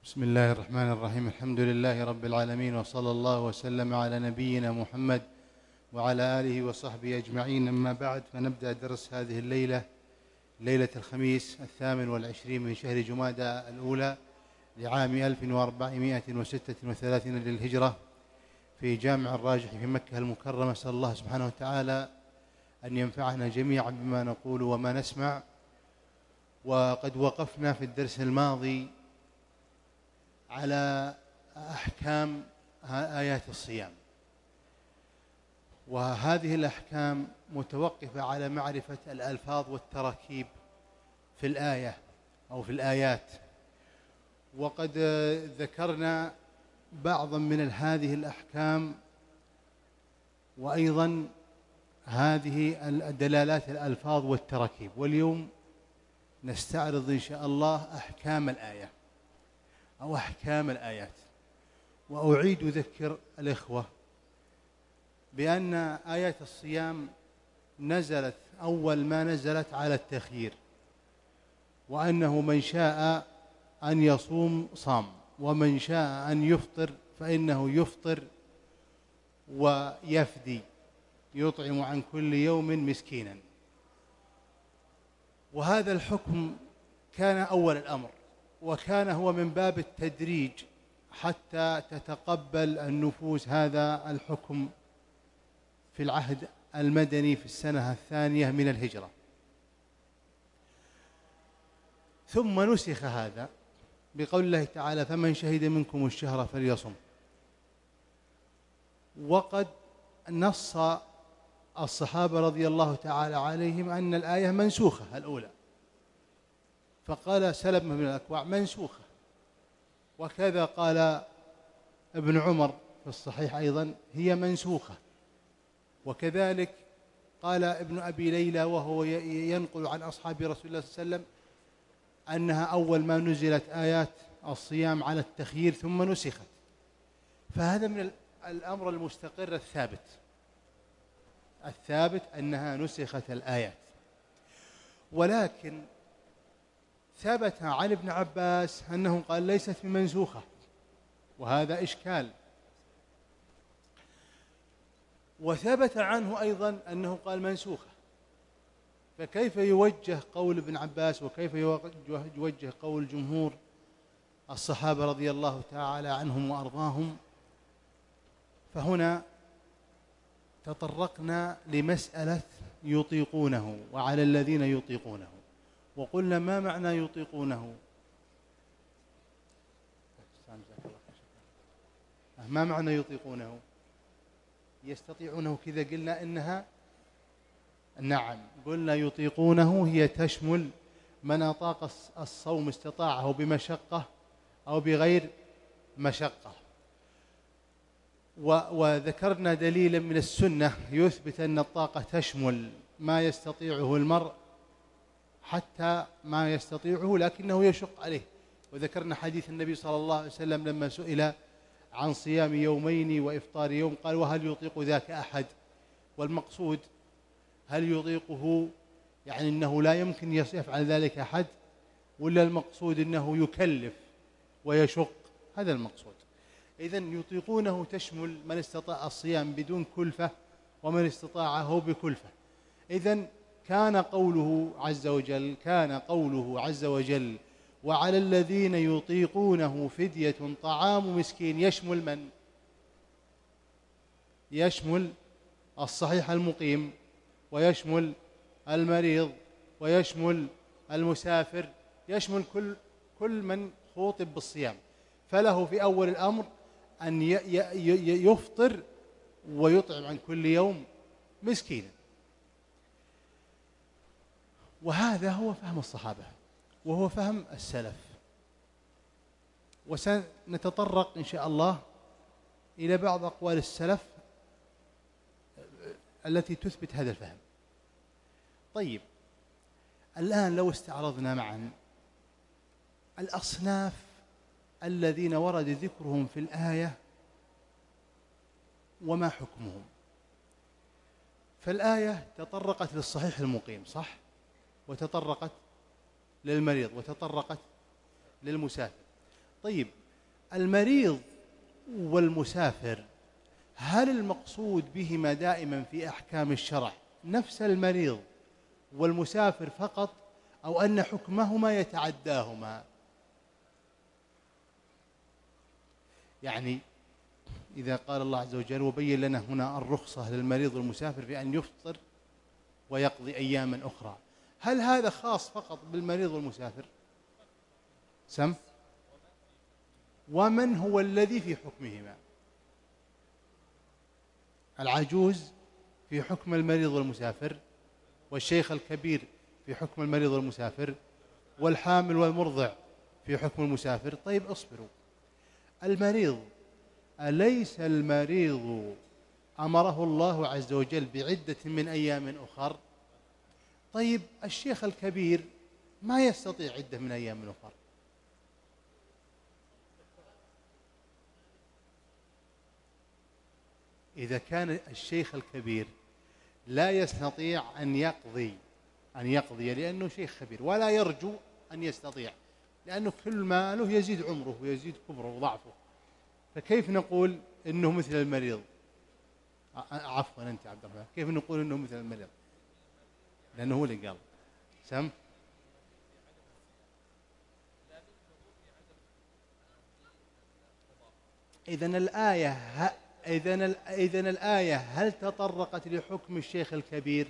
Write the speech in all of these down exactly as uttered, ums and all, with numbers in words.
بسم الله الرحمن الرحيم. الحمد لله رب العالمين، وصلى الله وسلم على نبينا محمد وعلى آله وصحبه أجمعين. أما بعد، فنبدأ درس هذه الليلة، ليلة الخميس الثامن والعشرين من شهر جمادى الأولى لعام ألف وأربعمائة وستة وثلاثين للهجرة في جامع الراجح في مكة المكرمة. أسأل الله سبحانه وتعالى أن ينفعنا جميعا بما نقول وما نسمع. وقد وقفنا في الدرس الماضي على أحكام آيات الصيام، وهذه الأحكام متوقفة على معرفة الألفاظ والتراكيب في الآية أو في الآيات. وقد ذكرنا بعضا من هذه الأحكام، وأيضا هذه دلالات الألفاظ والتراكيب. واليوم نستعرض إن شاء الله أحكام الآية أو أحكام الآيات. وأعيد أذكر الإخوة بأن آيات الصيام نزلت أول ما نزلت على التخيير، وأنه من شاء أن يصوم صام، ومن شاء أن يفطر فإنه يفطر ويفدي، يطعم عن كل يوم مسكينا. وهذا الحكم كان أول الأمر، وكان هو من باب التدريج حتى تتقبل النفوس هذا الحكم في العهد المدني في السنة الثانية من الهجرة. ثم نسخ هذا بقول الله تعالى: فمن شهد منكم الشهر فليصم. وقد نص الصحابة رضي الله تعالى عليهم أن الآية منسوخة الأولى، فقال سلمة بن الأكوع منسوخة، وكذا قال ابن عمر في الصحيح أيضا هي منسوخة، وكذلك قال ابن أبي ليلى وهو ينقل عن أصحاب رسول الله صلى الله عليه وسلم أنها أول ما نزلت آيات الصيام على التخيير ثم نسخت. فهذا من الأمر المستقر الثابت الثابت أنها نسخت الآيات. ولكن ثبت عن ابن عباس أنه قال ليست بمنسوخة، وهذا إشكال. وثبت عنه أيضا أنه قال منسوخة، فكيف يوجه قول ابن عباس وكيف يوجه قول جمهور الصحابة رضي الله تعالى عنهم وأرضاهم؟ فهنا تطرقنا لمسألة يطيقونه وعلى الذين يطيقونه، وقلنا ما معنى يطيقونه؟ ما معنى يطيقونه؟ يستطيعونه كذا قلنا إنها نعم، قلنا يطيقونه هي تشمل من أطاق الصوم استطاعه بمشقة أو بغير مشقة. وذكرنا دليلا من السنة يثبت أن الطاقة تشمل ما يستطيعه المرء حتى ما يستطيعه لكنه يشق عليه. وذكرنا حديث النبي صلى الله عليه وسلم لما سئل عن صيام يومين وإفطار يوم قال: وهل يطيق ذاك أحد؟ والمقصود هل يطيقه يعني أنه لا يمكن يفعل ذلك أحد، ولا المقصود أنه يكلف ويشق؟ هذا المقصود. إذن يطيقونه تشمل من استطاع الصيام بدون كلفة ومن استطاعه بكلفة. إذن كان قوله عز وجل كان قوله عز وجل وعلى الذين يطيقونه فدية طعام مسكين يشمل من؟ يشمل الصحيح المقيم، ويشمل المريض، ويشمل المسافر، يشمل كل كل من خوطب بالصيام. فله في أول الأمر أن يفطر ويطعم عن كل يوم مسكينا. وهذا هو فهم الصحابة وهو فهم السلف. وسنتطرق إن شاء الله إلى بعض أقوال السلف التي تثبت هذا الفهم. طيب، الآن لو استعرضنا معا الأصناف الذين ورد ذكرهم في الآية وما حكمهم. فالآية تطرقت للصحيح المقيم صح، وتطرقت للمريض، وتطرقت للمسافر. طيب، المريض والمسافر هل المقصود بهما دائما في أحكام الشرع نفس المريض والمسافر فقط، أو أن حكمهما يتعداهما؟ يعني إذا قال الله عز وجل وبين لنا هنا الرخصة للمريض والمسافر في أن يفطر ويقضي أياما أخرى، هل هذا خاص فقط بالمريض والمسافر؟ سم ومن هو الذي في حكمهما؟ العجوز في حكم المريض والمسافر، والشيخ الكبير في حكم المريض والمسافر، والحامل والمرضع في حكم المسافر. طيب اصبروا، المريض أليس المريض أمره الله عز وجل بعدة من أيام أخر؟ طيب الشيخ الكبير ما يستطيع عدة من أيام أخر. إذا كان الشيخ الكبير لا يستطيع أن يقضي أن يقضي لأنه شيخ كبير، ولا يرجو أن يستطيع لأنه كل ماله يزيد عمره ويزيد كبره وضعفه، فكيف نقول إنه مثل المريض؟ عفوا أنت عبد الرحمن، كيف نقول إنه مثل المريض؟ لأنه هو اللي قال. سم إذن الآية ه... إذن ال... إذن الآية هل تطرقت لحكم الشيخ الكبير؟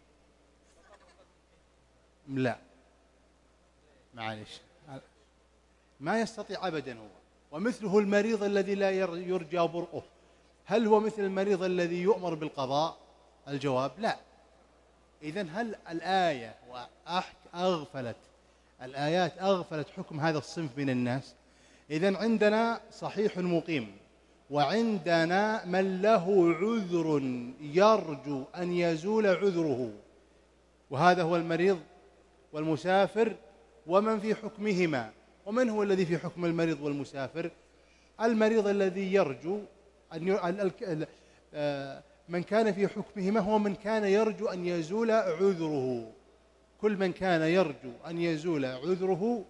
لا، معلش، ما يستطيع أبدا هو. ومثله المريض الذي لا يرجى برؤه، هل هو مثل المريض الذي يؤمر بالقضاء؟ الجواب لا. إذن هل الآية أغفلت الآيات أغفلت حكم هذا الصنف من الناس؟ إذن عندنا صحيح مقيم، وعندنا من له عذر يرجو أن يزول عذره، وهذا هو المريض والمسافر ومن في حكمهما. ومن هو الذي في حكم المريض والمسافر؟ المريض الذي يرجو أن ي... من كان في حكمهما هو من كان يرجو أن يزول عذره. كل من كان يرجو أن يزول عذره،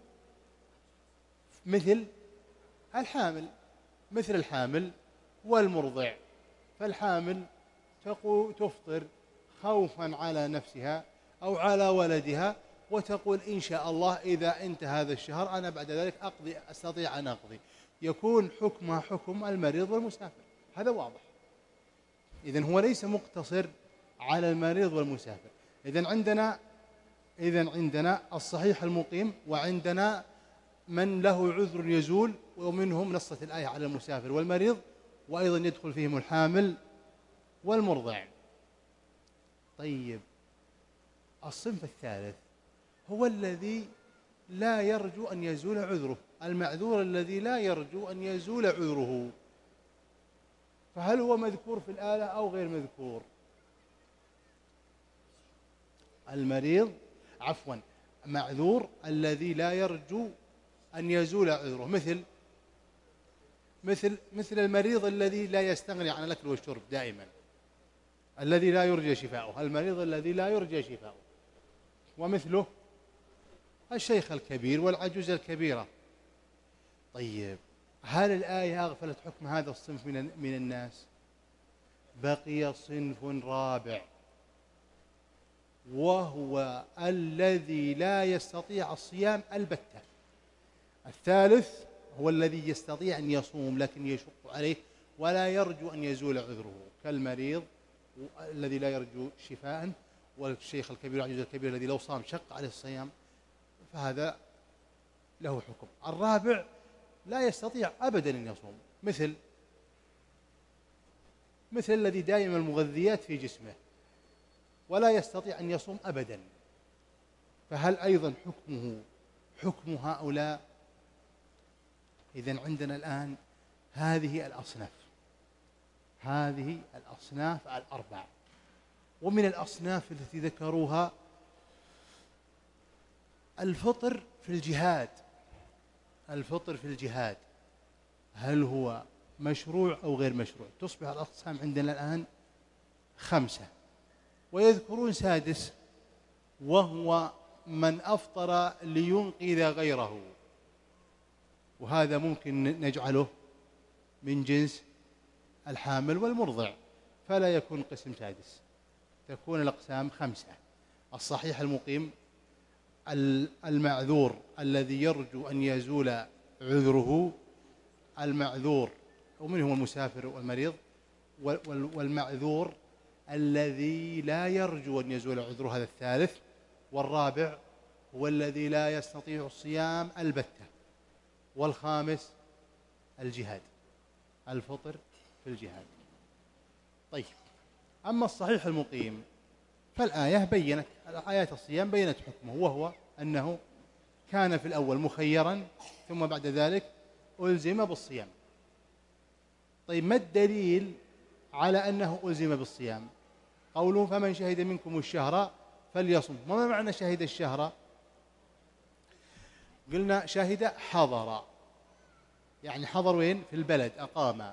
مثل الحامل مثل الحامل والمرضع. فالحامل تفطر خوفا على نفسها أو على ولدها، وتقول إن شاء الله إذا انتهى هذا الشهر أنا بعد ذلك أقضي أستطيع أن أقضي، يكون حكمها حكم المريض والمسافر. هذا واضح. إذن هو ليس مقتصر على المريض والمسافر. إذن عندنا إذن عندنا الصحيح المقيم، وعندنا من له عذر يزول، ومنهم نصت الآية على المسافر والمريض، وأيضا يدخل فيهم الحامل والمرضع. طيب الصنف الثالث هو الذي لا يرجو أن يزول عذره، المعذور الذي لا يرجو أن يزول عذره، فهل هو مذكور في الآية أو غير مذكور؟ المريض عفوا معذور الذي لا يرجو أن يزول عذره، مثل مثل مثل المريض الذي لا يستغني عن الأكل والشرب دائما، الذي لا يرجى شفاؤه، المريض الذي لا يرجى شفاؤه. ومثله الشيخ الكبير والعجوز الكبيرة. طيب هل الآية أغفلت حكم هذا الصنف من من الناس؟ بقي صنف رابع، وهو الذي لا يستطيع الصيام البتة. الثالث هو الذي يستطيع أن يصوم لكن يشق عليه ولا يرجو أن يزول عذره، كالمريض الذي لا يرجو شفاء، والشيخ الكبير والعجوز الكبير الذي لو صام شق عليه الصيام، فهذا له حكم. الرابع لا يستطيع أبدا أن يصوم، مثل مثل الذي دائما المغذيات في جسمه ولا يستطيع أن يصوم أبدا، فهل أيضا حكمه حكم هؤلاء؟ إذن عندنا الآن هذه الأصناف هذه الأصناف الأربع. ومن الأصناف التي ذكروها الفطر في الجهاد. الفطر في الجهاد هل هو مشروع أو غير مشروع؟ تصبح الأقسام عندنا الآن خمسة، ويذكرون سادس وهو من أفطر لينقذ غيره، وهذا ممكن نجعله من جنس الحامل والمرضع، فلا يكون قسم سادس، تكون الأقسام خمسة: الصحيح المقيم، المعذور الذي يرجو أن يزول عذره، المعذور ومن هو المسافر والمريض، والمعذور الذي لا يرجو أن يزول عذره، هذا الثالث، والرابع هو الذي لا يستطيع الصيام البتة، والخامس الجهاد، الفطر في الجهاد. طيب، أما الصحيح المقيم فالآية بيّنت، آيات الصيام بيّنت حكمه، وهو أنه كان في الأول مخيرا ثم بعد ذلك ألزم بالصيام. طيب، ما الدليل على أنه ألزم بالصيام؟ قوله فمن شهد منكم الشهر فليصم. وما معنى شهد الشهر؟ قلنا شهد حضر، يعني حضر وين؟ في البلد، أقام.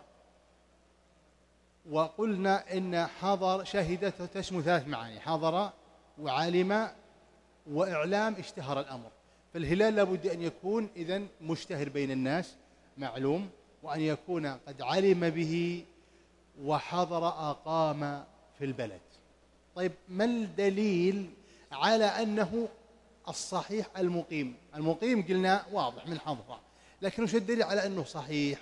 وقلنا إن حضر شهدته تشمل ثلاث معاني: حضر وعلم وإعلام اشتهر الأمر. فالهلال لابد أن يكون إذن مشتهر بين الناس، معلوم، وأن يكون قد علم به وحضر أقام في البلد. طيب، ما الدليل على أنه الصحيح المقيم؟ المقيم قلنا واضح من حضر، لكن وش الدليل على أنه صحيح؟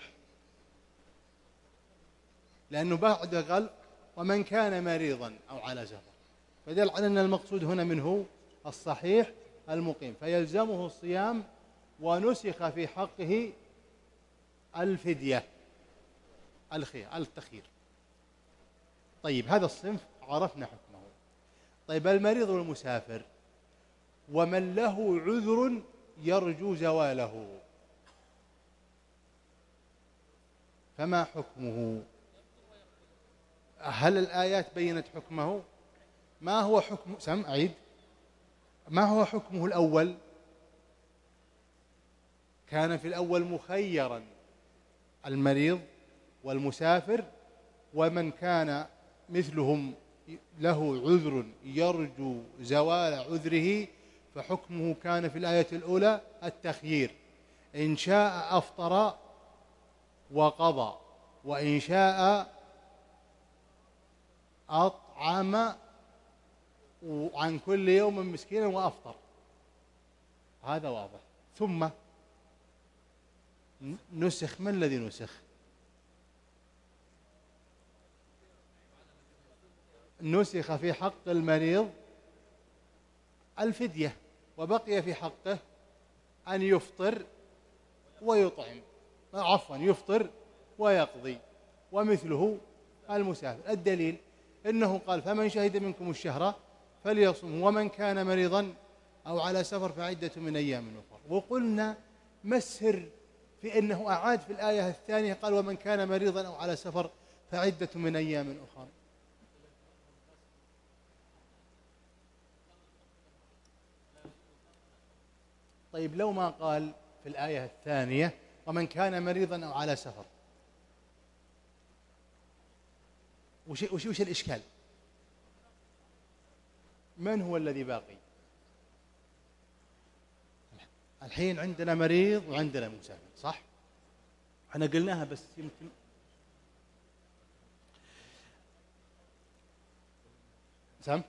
لأنه بعد قال ومن كان مريضا أو على سفر، فدل على أن المقصود هنا منه الصحيح المقيم، فيلزمه الصيام، ونسخ في حقه الفدية، الخير، التخيير. طيب، هذا الصنف عرفنا حكمه. طيب، المريض والمسافر ومن له عذر يرجو زواله، فما حكمه؟ هل الآيات بينت حكمه؟ ما هو حكم سم أعيد ما هو حكمه الأول؟ كان في الأول مخيرا المريض والمسافر، ومن كان مثلهم له عذر يرجو زوال عذره، فحكمه كان في الآية الأولى التخيير: إن شاء أفطر وقضى، وإن شاء أطعم عن كل يوم مسكينا وأفطر. هذا واضح. ثم نسخ، من الذي نسخ؟ نسخ في حق المريض الفدية، وبقي في حقه أن يفطر ويطعم، عفوا يفطر ويقضي، ومثله المسافر. الدليل إنه قال فمن شهد منكم الشهر فليصم، ومن كان مريضا أو على سفر فعدة من أيام أخرى. وقلنا ما السر في أنه أعاد في الآية الثانية قال ومن كان مريضا أو على سفر فعدة من أيام أخرى؟ طيب، لو ما قال في الآية الثانية ومن كان مريضا أو على سفر، وش, وش, وش الإشكال؟ من هو الذي باقي؟ الحين عندنا مريض وعندنا مسافر، صح؟ احنا قلناها بس يمكن سم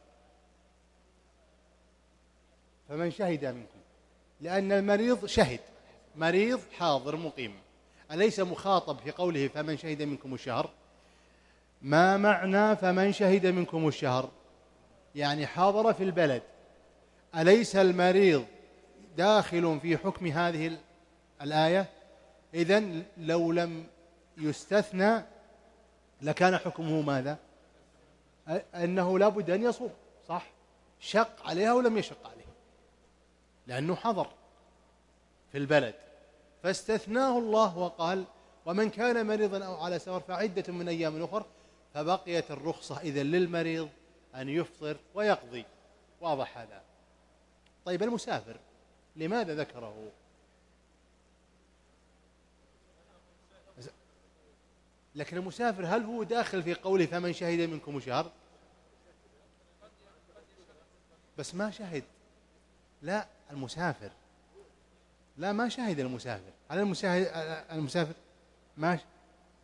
فمن شهد منكم، لأن المريض شهد، مريض حاضر مقيم، أليس مخاطب في قوله فمن شهد منكم الشهر؟ ما معنى فمن شهد منكم الشهر؟ يعني حاضر في البلد. أليس المريض داخل في حكم هذه الآية؟ إذن لو لم يستثنى لكان حكمه ماذا؟ أنه لا بد أن يصوم، صح؟ شق عليها ولم يشق عليه، لأنه حضر في البلد، فاستثناه الله وقال ومن كان مريضا أو على سفر فعدة من أيام أخر، فبقيت الرخصة إذن للمريض أن يفطر ويقضي. واضح هذا؟ طيب، المسافر لماذا ذكره؟ لكن المسافر هل هو داخل في قوله فمن شهد منكم شهر؟ بس ما شهد، لا، المسافر لا ما شاهد المسافر، على المسافر المسافر ما ش...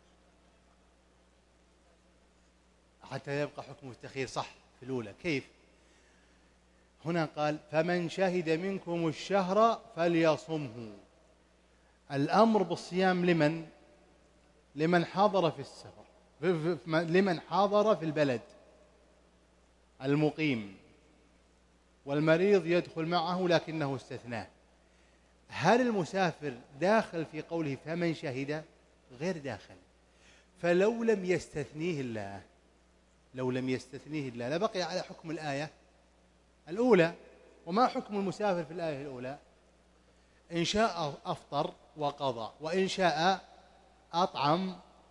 حتى يبقى حكم التخيير صح في الأولى. كيف؟ هنا قال فمن شهد منكم الشهر فليصمه. الأمر بالصيام لمن؟ لمن حاضر في السفر، لمن حاضر في البلد، المقيم، والمريض يدخل معه لكنه استثناه. هل المسافر داخل في قوله فمن شهد؟ غير داخل. فلو لم يستثنيه الله، لو لم يستثنيه الله لبقي على حكم الآية الأولى. وما حكم المسافر في الآية الأولى؟ إن شاء أفطر وقضى، وإن شاء أطعم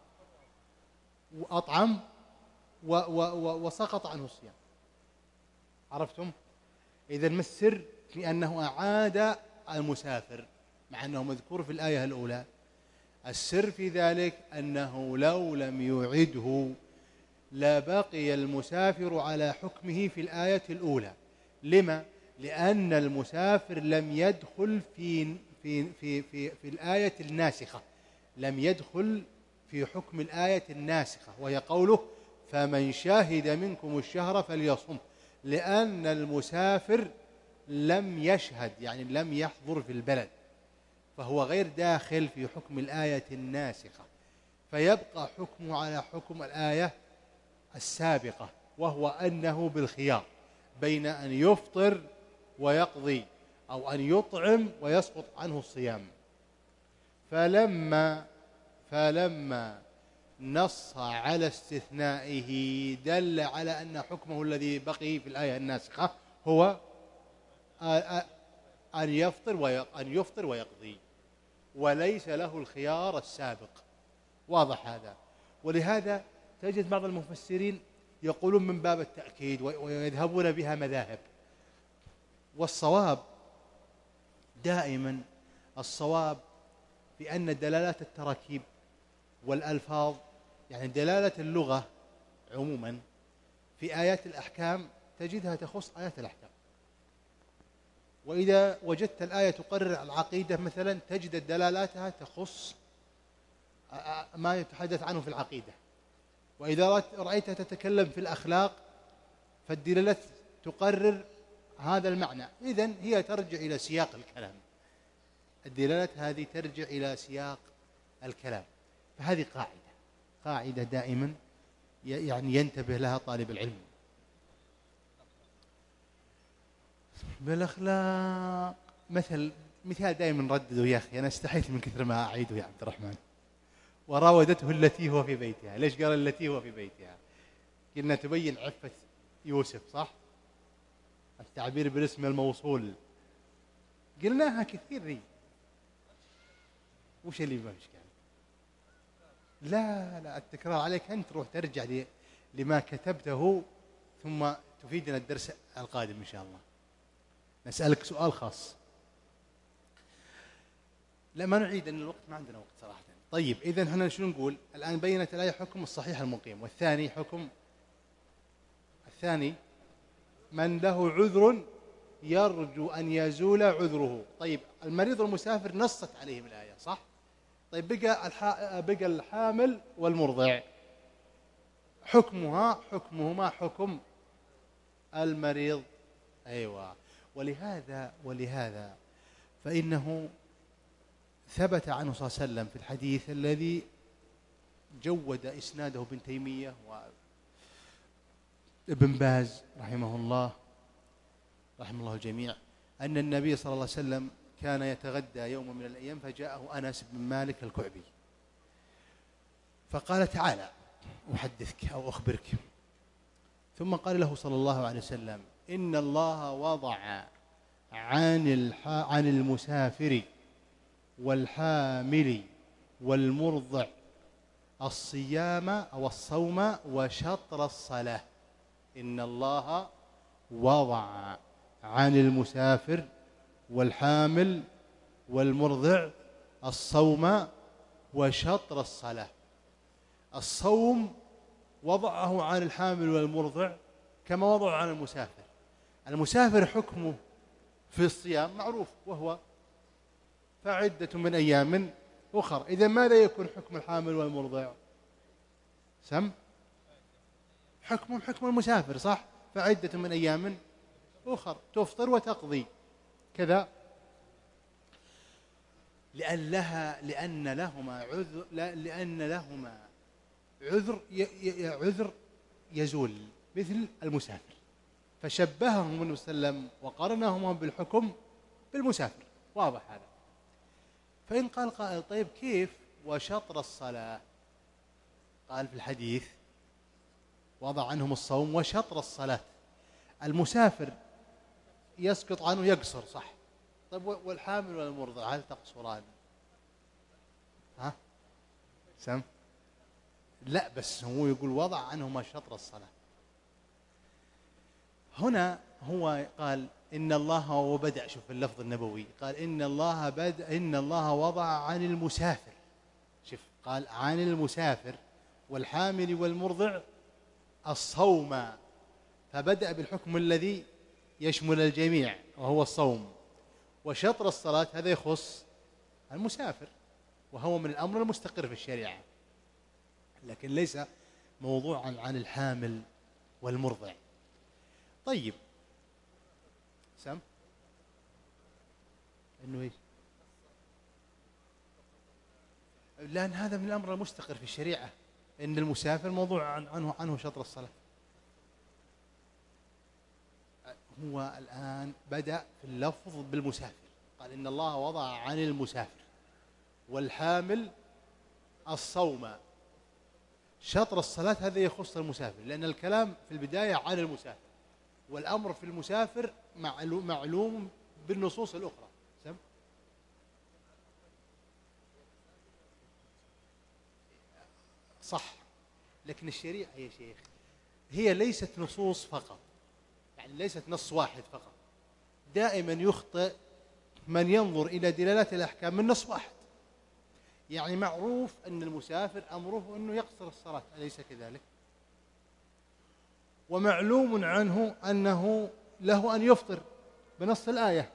وأطعم و و و وسقط عنه الصيام. عرفتم؟ إذن ما السر في أنه أعاد المسافر مع أنه مذكور في الآية الأولى؟ السر في ذلك أنه لو لم يعده لبقي المسافر على حكمه في الآية الأولى. لما؟ لأن المسافر لم يدخل في في في في, في الآية الناسخة، لم يدخل في حكم الآية الناسخة وهي قوله فمن شهد منكم الشهر فليصم، لأن المسافر لم يشهد، يعني لم يحضر في البلد، فهو غير داخل في حكم الآية الناسخة، فيبقى حكمه على حكم الآية السابقة، وهو أنه بالخيار بين أن يفطر ويقضي أو أن يطعم ويسقط عنه الصيام. فلما فلما نص على استثنائه دل على أن حكمه الذي بقي في الآية الناسخة هو أن يفطر أن يفطر ويقضي، وليس له الخيار السابق. واضح هذا؟ ولهذا تجد بعض المفسرين يقولون من باب التأكيد ويذهبون بها مذاهب، والصواب دائما الصواب بأن دلالات التراكيب والألفاظ، يعني دلالة اللغة عموما في آيات الأحكام تجدها تخص آيات الأحكام. وإذا وجدت الآية تقرر العقيدة مثلا تجد دلالاتها تخص ما يتحدث عنه في العقيدة. وإذا رأيتها تتكلم في الأخلاق فالدلالات تقرر هذا المعنى. إذن هي ترجع إلى سياق الكلام، الدلالات هذه ترجع إلى سياق الكلام. فهذه قاعدة قاعدة دائما يعني ينتبه لها طالب العلم. بالأخلاق مثل مثال دائما نردده، يا أخي أنا استحيت من كثر ما أعيده يا عبد الرحمن. وراودته التي هو في بيتها. ليش قال التي هو في بيتها؟ قلنا تبين عفة يوسف، صح؟ التعبير بالاسم الموصول قلناها كثير ذي. وش اللي ما إشكال؟ لا لا التكرار عليك أنت، تروح ترجع لما كتبته ثم تفيدنا الدرس القادم إن شاء الله. نسألك سؤال خاص. لا ما نعيد أن الوقت ما عندنا وقت صراحة. طيب إذن هنا شنو نقول الآن؟ بينت الآية حكم الصحيح المقيم، والثاني حكم الثاني من له عذر يرجو أن يزول عذره. طيب المريض والمسافر نصت عليهم الآية، صح؟ طيب بقى الح... بقى الحامل والمرضع حكمها حكمهما حكم المريض. أيوة. ولهذا ولهذا فإنه ثبت عنه صلى الله عليه وسلم في الحديث الذي جود إسناده ابن تيمية وابن باز رحمه الله رحمه الله الجميع، أن النبي صلى الله عليه وسلم كان يتغدى يوم من الأيام فجاءه أنس بن مالك الكعبي فقال تعالى أحدثك أو أخبرك. ثم قال له صلى الله عليه وسلم إن الله وضع عن الح... عن المسافر والحامل والمرضع الصيام أو الصوم وشطر الصلاة. إن الله وضع عن المسافر والحامل والمرضع الصوم وشطر الصلاة. الصوم وضعه عن الحامل والمرضع كما وضعه عن المسافر. المسافر حكمه في الصيام معروف، وهو فعدة من أيام أخر. إذا ماذا يكون حكم الحامل والمرضع؟ سم حكم حكم المسافر، صح؟ فعدة من أيام أخر تفطر وتقضي كذا، لأن لها لأن لهما عذر لأن لهما عذر عذر يزول مثل المسافر، فشبههم النبي صلى الله عليه وسلم وقارنهما بالحكم بالمسافر. واضح هذا؟ فإن قال قائل طيب كيف وشطر الصلاة؟ قال في الحديث وضع عنهم الصوم وشطر الصلاة. المسافر يسقط عنه يقصر، صح؟ طيب والحامل والمرضع هل تقصران؟ ها سم لا، بس هو يقول وضع عنهما شطر الصلاة. هنا هو قال إن الله وبدأ، شوف اللفظ النبوي، قال إن الله بدأ إن الله وضع عن المسافر، شوف قال عن المسافر والحامل والمرضع الصوم، فبدأ بالحكم الذي يشمل الجميع وهو الصوم. وشطر الصلاة هذا يخص المسافر، وهو من الأمر المستقر في الشريعة، لكن ليس موضوعا عن الحامل والمرضع. طيب سم إنه إيش؟ لأن هذا من الأمر المستقر في الشريعة، إن المسافر موضوع عنه عنه شطر الصلاة. هو الآن بدأ في اللفظ بالمسافر، قال إن الله وضع عن المسافر والحامل الصوم. شطر الصلاة هذا يخص المسافر، لأن الكلام في البداية عن المسافر، والأمر في المسافر معلوم بالنصوص الأخرى. سم صح، لكن الشريعة يا شيخ هي ليست نصوص فقط، يعني ليست نص واحد فقط. دائما يخطئ من ينظر إلى دلالات الأحكام من نص واحد. يعني معروف أن المسافر أمره أنه يقصر الصلاة، أليس كذلك؟ ومعلوم عنه أنه له أن يفطر بنص الآية.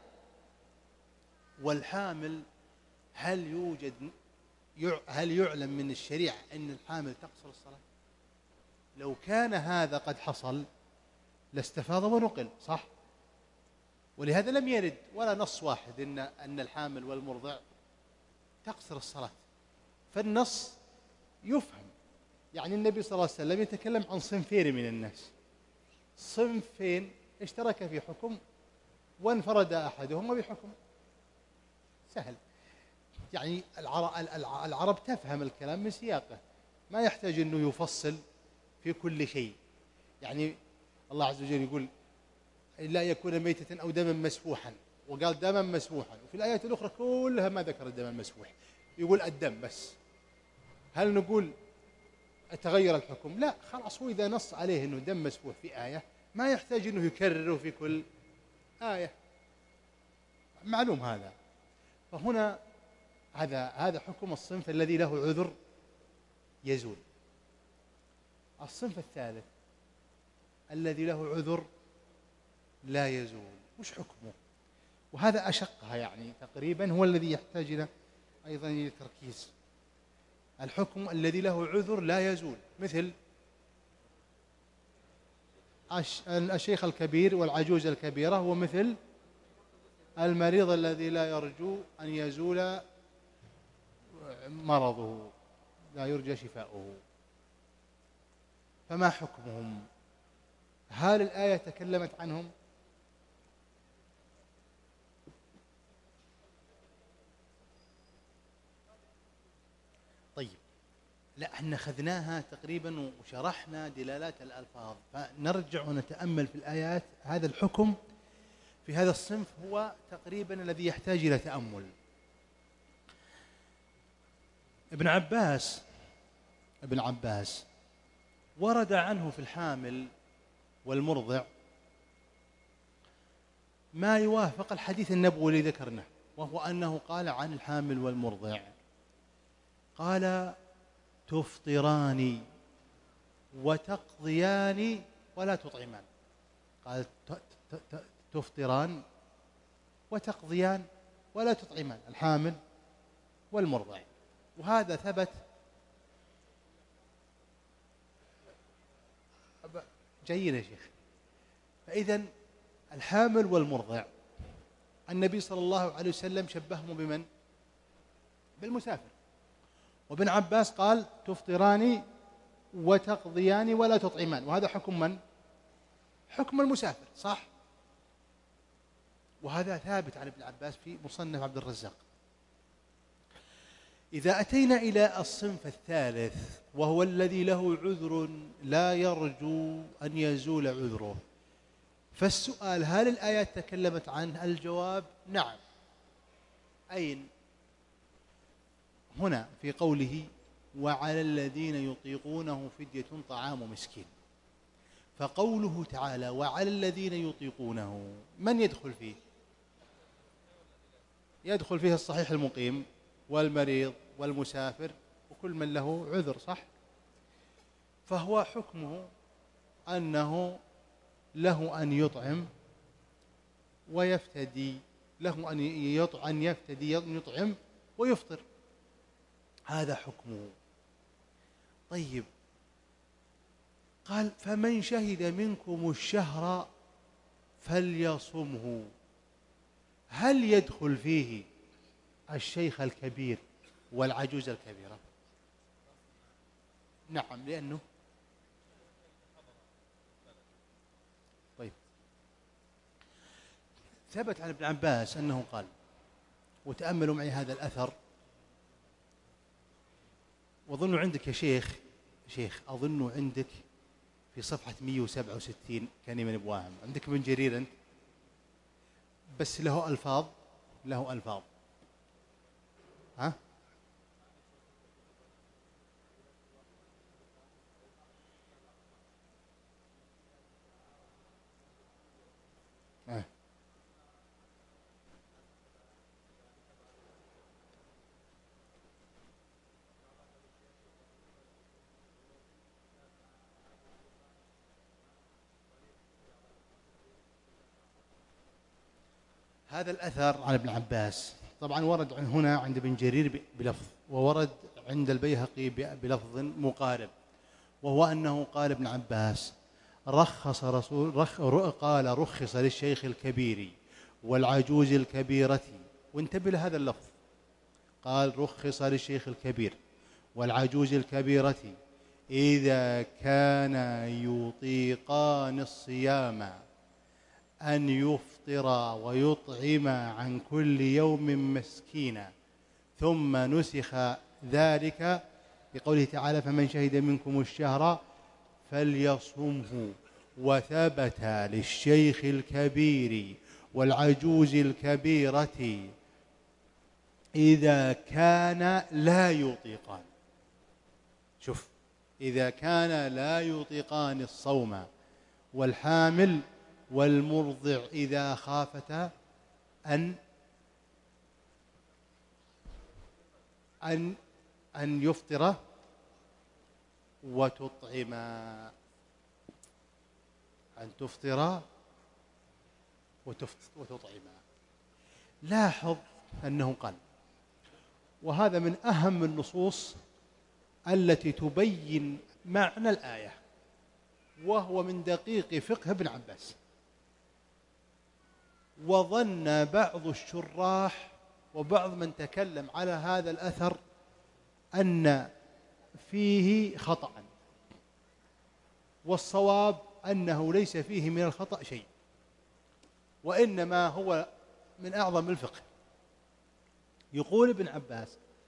والحامل هل يوجد هل يعلم من الشريعة أن الحامل تقصر الصلاة؟ لو كان هذا قد حصل لاستفاض ونقل، صح؟ ولهذا لم يرد ولا نص واحد إن أن الحامل والمرضع تقصر الصلاة. فالنص يفهم. يعني النبي صلى الله عليه وسلم يتكلم عن صنفين من الناس، صنفين اشترك في حكم وانفرد أحدهما بحكم. سهل، يعني العرب تفهم الكلام من سياقه، ما يحتاج أنه يفصل في كل شيء. يعني الله عز وجل يقول لا يكون ميتة أو دما مسفوحا، وقال دما مسفوحا، وفي الآيات الأخرى كلها ما ذكر الدم المسفوح، يقول الدم بس. هل نقول تغير الحكم؟ لا، خلاص، هو إذا نص عليه أنه دم مسفوح في آية ما يحتاج أنه يكرره في كل آية، معلوم هذا. فهنا هذا هذا حكم الصنف الذي له عذر يزول. الصنف الثالث الذي له عذر لا يزول، وش حكمه؟ وهذا أشقها، يعني تقريبا هو الذي يحتاج إلى أيضا إلى تركيز. الحكم الذي له عذر لا يزول، مثل الشيخ الكبير والعجوز الكبيرة، ومثل المريض الذي لا يرجو أن يزول مرضه، لا يرجى شفاؤه. فما حكمهم؟ هل الآية تكلمت عنهم؟ طيب، لا، احنا أخذناها تقريبا وشرحنا دلالات الألفاظ، فنرجع ونتأمل في الآيات. هذا الحكم في هذا الصنف هو تقريبا الذي يحتاج إلى تأمل. ابن عباس ابن عباس ورد عنه في الحامل والمرضع ما يوافق الحديث النبوي الذي ذكرناه، وهو أنه قال عن الحامل والمرضع، قال تفطران وتقضيان ولا تطعمان. قال تفطران وتقضيان ولا تطعمان، الحامل والمرضع. وهذا ثبت جيد يا شيخ. فإذا الحامل والمرضع النبي صلى الله عليه وسلم شبههم بمن؟ بالمسافر. وابن عباس قال تفطران وتقضيان ولا تطعمان، وهذا حكم من؟ حكم المسافر، صح؟ وهذا ثابت عن ابن عباس في مصنف عبد الرزاق. إذا أتينا إلى الصنف الثالث وهو الذي له عذر لا يرجو أن يزول عذره، فالسؤال هل الآيات تكلمت عنه؟ الجواب نعم. أين؟ هنا في قوله وعلى الذين يطيقونه فدية طعام مسكين. فقوله تعالى وعلى الذين يطيقونه من يدخل فيه؟ يدخل فيه الصحيح المقيم والمريض والمسافر وكل من له عذر، صح؟ فهو حكمه أنه له أن يطعم ويفتدي، له أن يفتدي يطعم ويفطر، هذا حكمه. طيب، قال فمن شهد منكم الشهر فليصمه، هل يدخل فيه الشيخ الكبير والعجوز الكبيرة؟ نعم، لأنه طيب ثبت عن ابن عباس أنه قال، وتأملوا معي هذا الأثر، وأظن عندك يا شيخ شيخ أظن عندك في صفحة مئة وسبعة وستين كان من بواهم، عندك ابن جرير أنت، بس له ألفاظ له ألفاظ ها آه. هذا الأثر عن ابن عباس طبعا ورد هنا عند ابن جرير بلفظ، وورد عند البيهقي بلفظ مقارب، وهو أنه قال ابن عباس رخص رسول رخ قال رخص للشيخ الكبير والعجوز الكبيرة، وانتبه لهذا اللفظ، قال رخص للشيخ الكبير والعجوز الكبيرة إذا كان يطيقان الصيام أن يفطر ويطعم عن كل يوم مسكينا، ثم نسخ ذلك بقوله تعالى فمن شهد منكم الشهر فليصمه، وثبت للشيخ الكبير والعجوز الكبيرة إذا كان لا يطيقان. شوف، إذا كان لا يطيقان الصوم، والحامل والمرضع إذا خافتا أن أن أن يفطر وتطعما، أن تفطر وتطعما. لاحظ أنه قال، وهذا من أهم النصوص التي تبين معنى الآية، وهو من دقيق فقه ابن عباس. وظن بعض الشراح وبعض من تكلم على هذا الأثر أن فيه خطأ، والصواب أنه ليس فيه من الخطأ شيء، وإنما هو من أعظم الفقه. يقول ابن عباس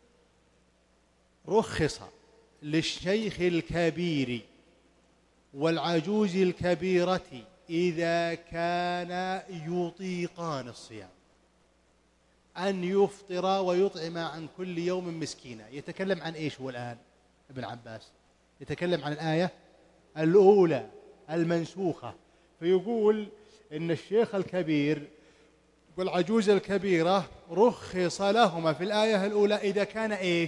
رخص للشيخ الكبير والعجوز الكبيرة إذا كان يطيقان الصيام أن يفطر ويطعم عن كل يوم مسكينا. يتكلم عن إيش هو الآن ابن عباس؟ يتكلم عن الآية الأولى المنسوخة، فيقول إن الشيخ الكبير والعجوز الكبيرة رخص لهما في الآية الأولى إذا كان إيش؟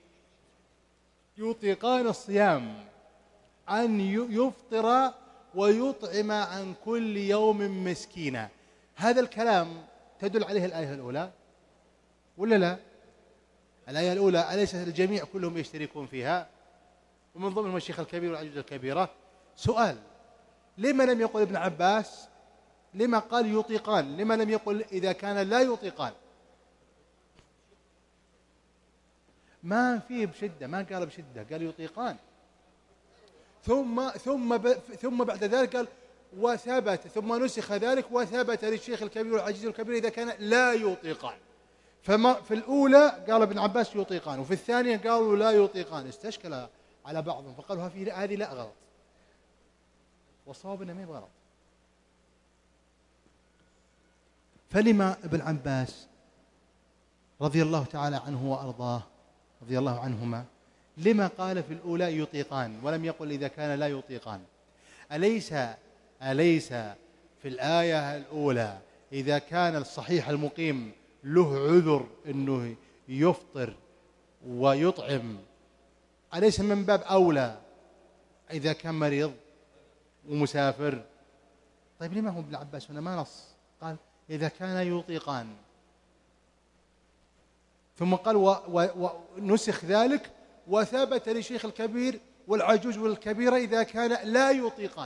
يطيقان الصيام أن يفطر ويطعم عن كل يوم مسكينا. هذا الكلام تدل عليه الآية الأولى؟ ولا لا؟ الآية الأولى أليس الجميع كلهم يشتركون فيها؟ ومن ضمنهم الشيخ الكبير والعجوز الكبيرة. سؤال: لما لم يقل ابن عباس لما قال يطيقان؟ لما لم يقل إذا كان لا يطيقان؟ ما فيه بشدة، ما قال بشدة، قال يطيقان. ثم ثم ب ثم بعد ذلك قال وثبت، ثم نسخ ذلك وثبت للشيخ الكبير والعجيز الكبير إذا كان لا يطيقان. فما في الأولى قال ابن عباس يطيقان، وفي الثانية قالوا لا يطيقان، استشكل على بعضهم فقالوا هذه لا غلط، والصواب انه ما هي غلط. فلما ابن عباس رضي الله تعالى عنه وأرضاه رضي الله عنهما لما قال في الأولى يطيقان ولم يقل إذا كان لا يطيقان؟ أليس أليس في الآية الأولى إذا كان الصحيح المقيم له عذر أنه يفطر ويطعم، أليس من باب أولى إذا كان مريض ومسافر؟ طيب لما هو ابن عباس هنا ما نص قال إذا كان يطيقان، ثم قال ونسخ ذلك وثبت للشيخ الكبير والعجوز والكبيرة إذا كان لا يطيقان؟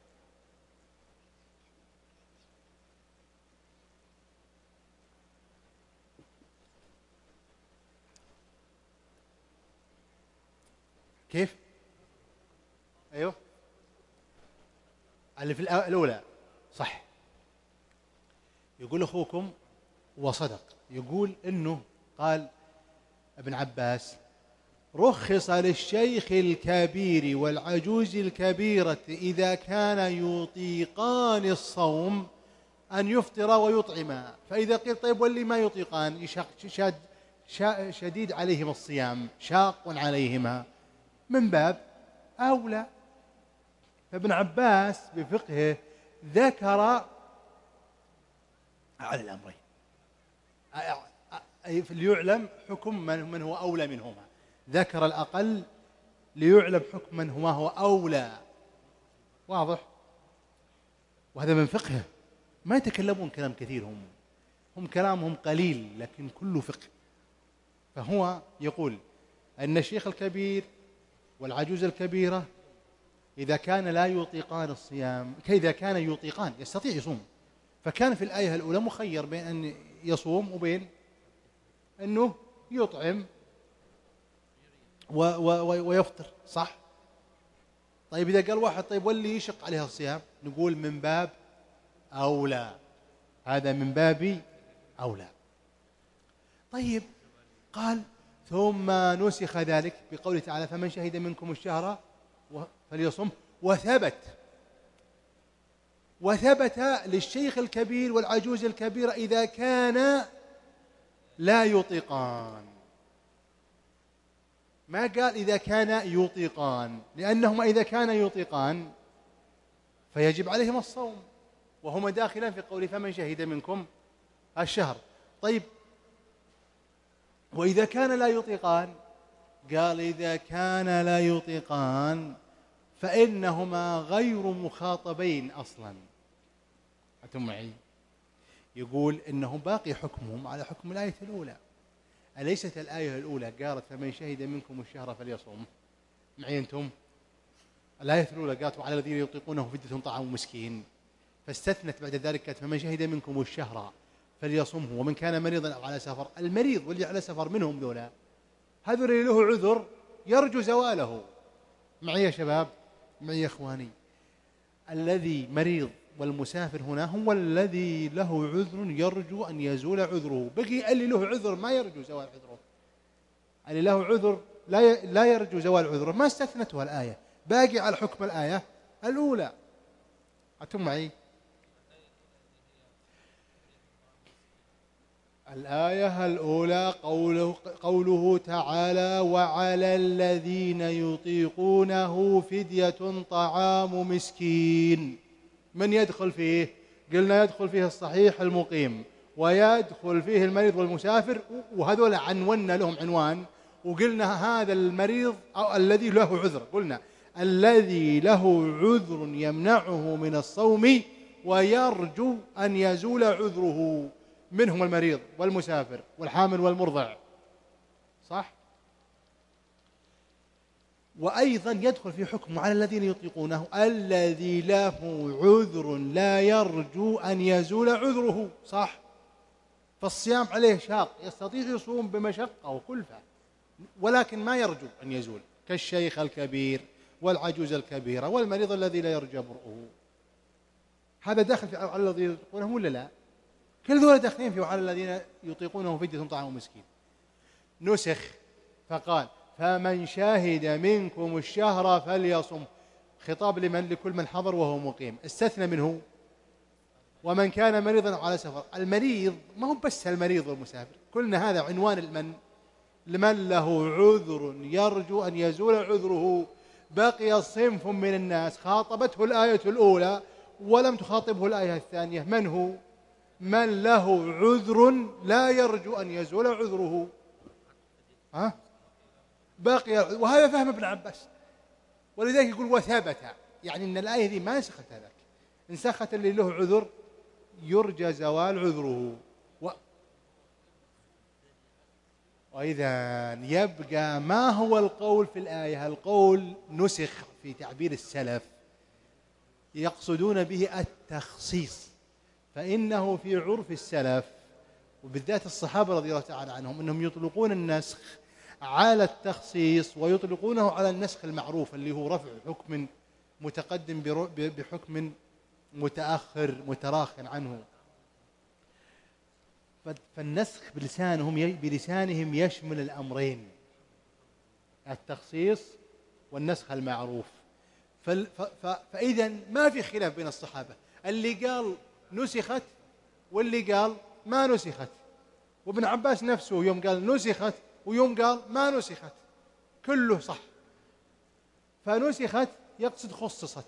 كيف؟ أيوه اللي في الأولى صح. يقول أخوكم وصدق، يقول إنه قال ابن عباس رخص للشيخ الكبير والعجوز الكبيرة إذا كان يطيقان الصوم أن يفطر ويطعما، فإذا قيل طيب واللي ما يطيقان شاد شديد عليهم الصيام شاق عليهما، من باب أولى. فابن عباس بفقهه ذكر على الأمرين ليعلم حكم من هو أولى منهما، ذكر الأقل ليعلم حكم من هو هو أولى. واضح؟ وهذا من فقهه، ما يتكلمون كلام كثير، هم هم كلامهم قليل لكن كله فقه. فهو يقول أن الشيخ الكبير والعجوز الكبيرة إذا كان لا يطيقان الصيام، كإذا كان يطيقان يستطيع يصوم، فكان في الآية الأولى مخير بين أن يصوم وبين أنه يطعم و و ويفطر، صح؟ طيب إذا قال واحد طيب واللي يشق عليها الصيام، نقول من باب أولى، هذا من باب أولى. طيب قال ثم نسخ ذلك بقوله تعالى فمن شهد منكم الشهر فليصم، وثبت وثبت للشيخ الكبير والعجوز الكبيرة إذا كان لا يطيقان، ما قال إذا كان يطيقان، لأنهما إذا كان يطيقان فيجب عليهم الصوم، وهما داخلان في قوله فمن شهد منكم الشهر. طيب وإذا كان لا يطيقان، قال إذا كان لا يطيقان فإنهما غير مخاطبين أصلا. أنتم معي؟ يقول إنه باقي حكمهم على حكم الآية الأولى. أليست الآية الأولى قالت فمن شهد منكم الشهر فليصوم؟ معي أنتم؟ الآية الأولى قالت وعلى الذين يطيقونه فدية طعام مسكين، فاستثنت بعد ذلك قالت فمن شهد منكم الشهر فليصمه ومن كان مريضا أو على سفر. المريض واللي على سفر منهم ذولا، هذا اللي له عذر يرجو زواله. معي يا شباب؟ معي يا إخواني؟ الذي مريض والمسافر هنا هو الذي له عذر يرجو أن يزول عذره، بقي اللي له عذر ما يرجو زوال عذره، اللي له عذر لا لا يرجو زوال عذره ما استثنته الآية، باقي على حكم الآية الأولى. أنتم معي؟ الآية الأولى قوله, قوله تعالى وعلى الذين يطيقونه فدية طعام مسكين. من يدخل فيه؟ قلنا يدخل فيه الصحيح المقيم، ويدخل فيه المريض والمسافر، وهذول عنونا لهم عنوان، وقلنا هذا المريض أو الذي له عذر، قلنا الذي له عذر يمنعه من الصوم ويرجو أن يزول عذره، منهم المريض والمسافر والحامل والمرضع، صح؟ وأيضا يدخل في حكم على الذين يطيقونه الذي له عذر لا يرجو أن يزول عذره، صح؟ فالصيام عليه شاق، يستطيع يصوم بمشقة وكلفة ولكن ما يرجو أن يزول، كالشيخ الكبير والعجوز الكبيرة والمريض الذي لا يرجى برؤه. هذا داخل في على الذين يطيقونه ولا لا؟ كل ذولا داخلين في وعلى الذين يطيقونه فدية طعام مسكين. نسخ فقال فمن شهد منكم الشهر فليصم، خطاب لمن؟ لكل من حضر وهو مقيم، استثنى منه ومن كان مريضا على سفر. المريض ما هو بس المريض والمسافر، كلنا هذا عنوان المن لمن له عذر يرجو أن يزول عذره. بقي صنف من الناس خاطبته الآية الأولى ولم تخاطبه الآية الثانية، من هو؟ من له عذر لا يرجو أن يزول عذره. ها؟ باقي، وهذا فهم ابن عباس، ولذلك يقول وثبت، يعني أن الآية دي ما نسخت هذاك، انسخت اللي له عذر يرجى زوال عذره. و... وإذا يبقى ما هو القول في الآية؟ القول نسخ في تعبير السلف، يقصدون به التخصيص، فإنه في عرف السلف وبالذات الصحابة رضي الله تعالى عنهم أنهم يطلقون النسخ على التخصيص ويطلقونه على النسخ المعروف اللي هو رفع حكم متقدم بحكم متأخر متراخ عنه. فالنسخ بلسانهم بلسانهم يشمل الأمرين، التخصيص والنسخ المعروف. فإذا ما في خلاف بين الصحابة، اللي قال نسخت واللي قال ما نسخت، وابن عباس نفسه يوم قال نسخت ويوم قال ما نسخت كله صح. فنسخت يقصد خصصت،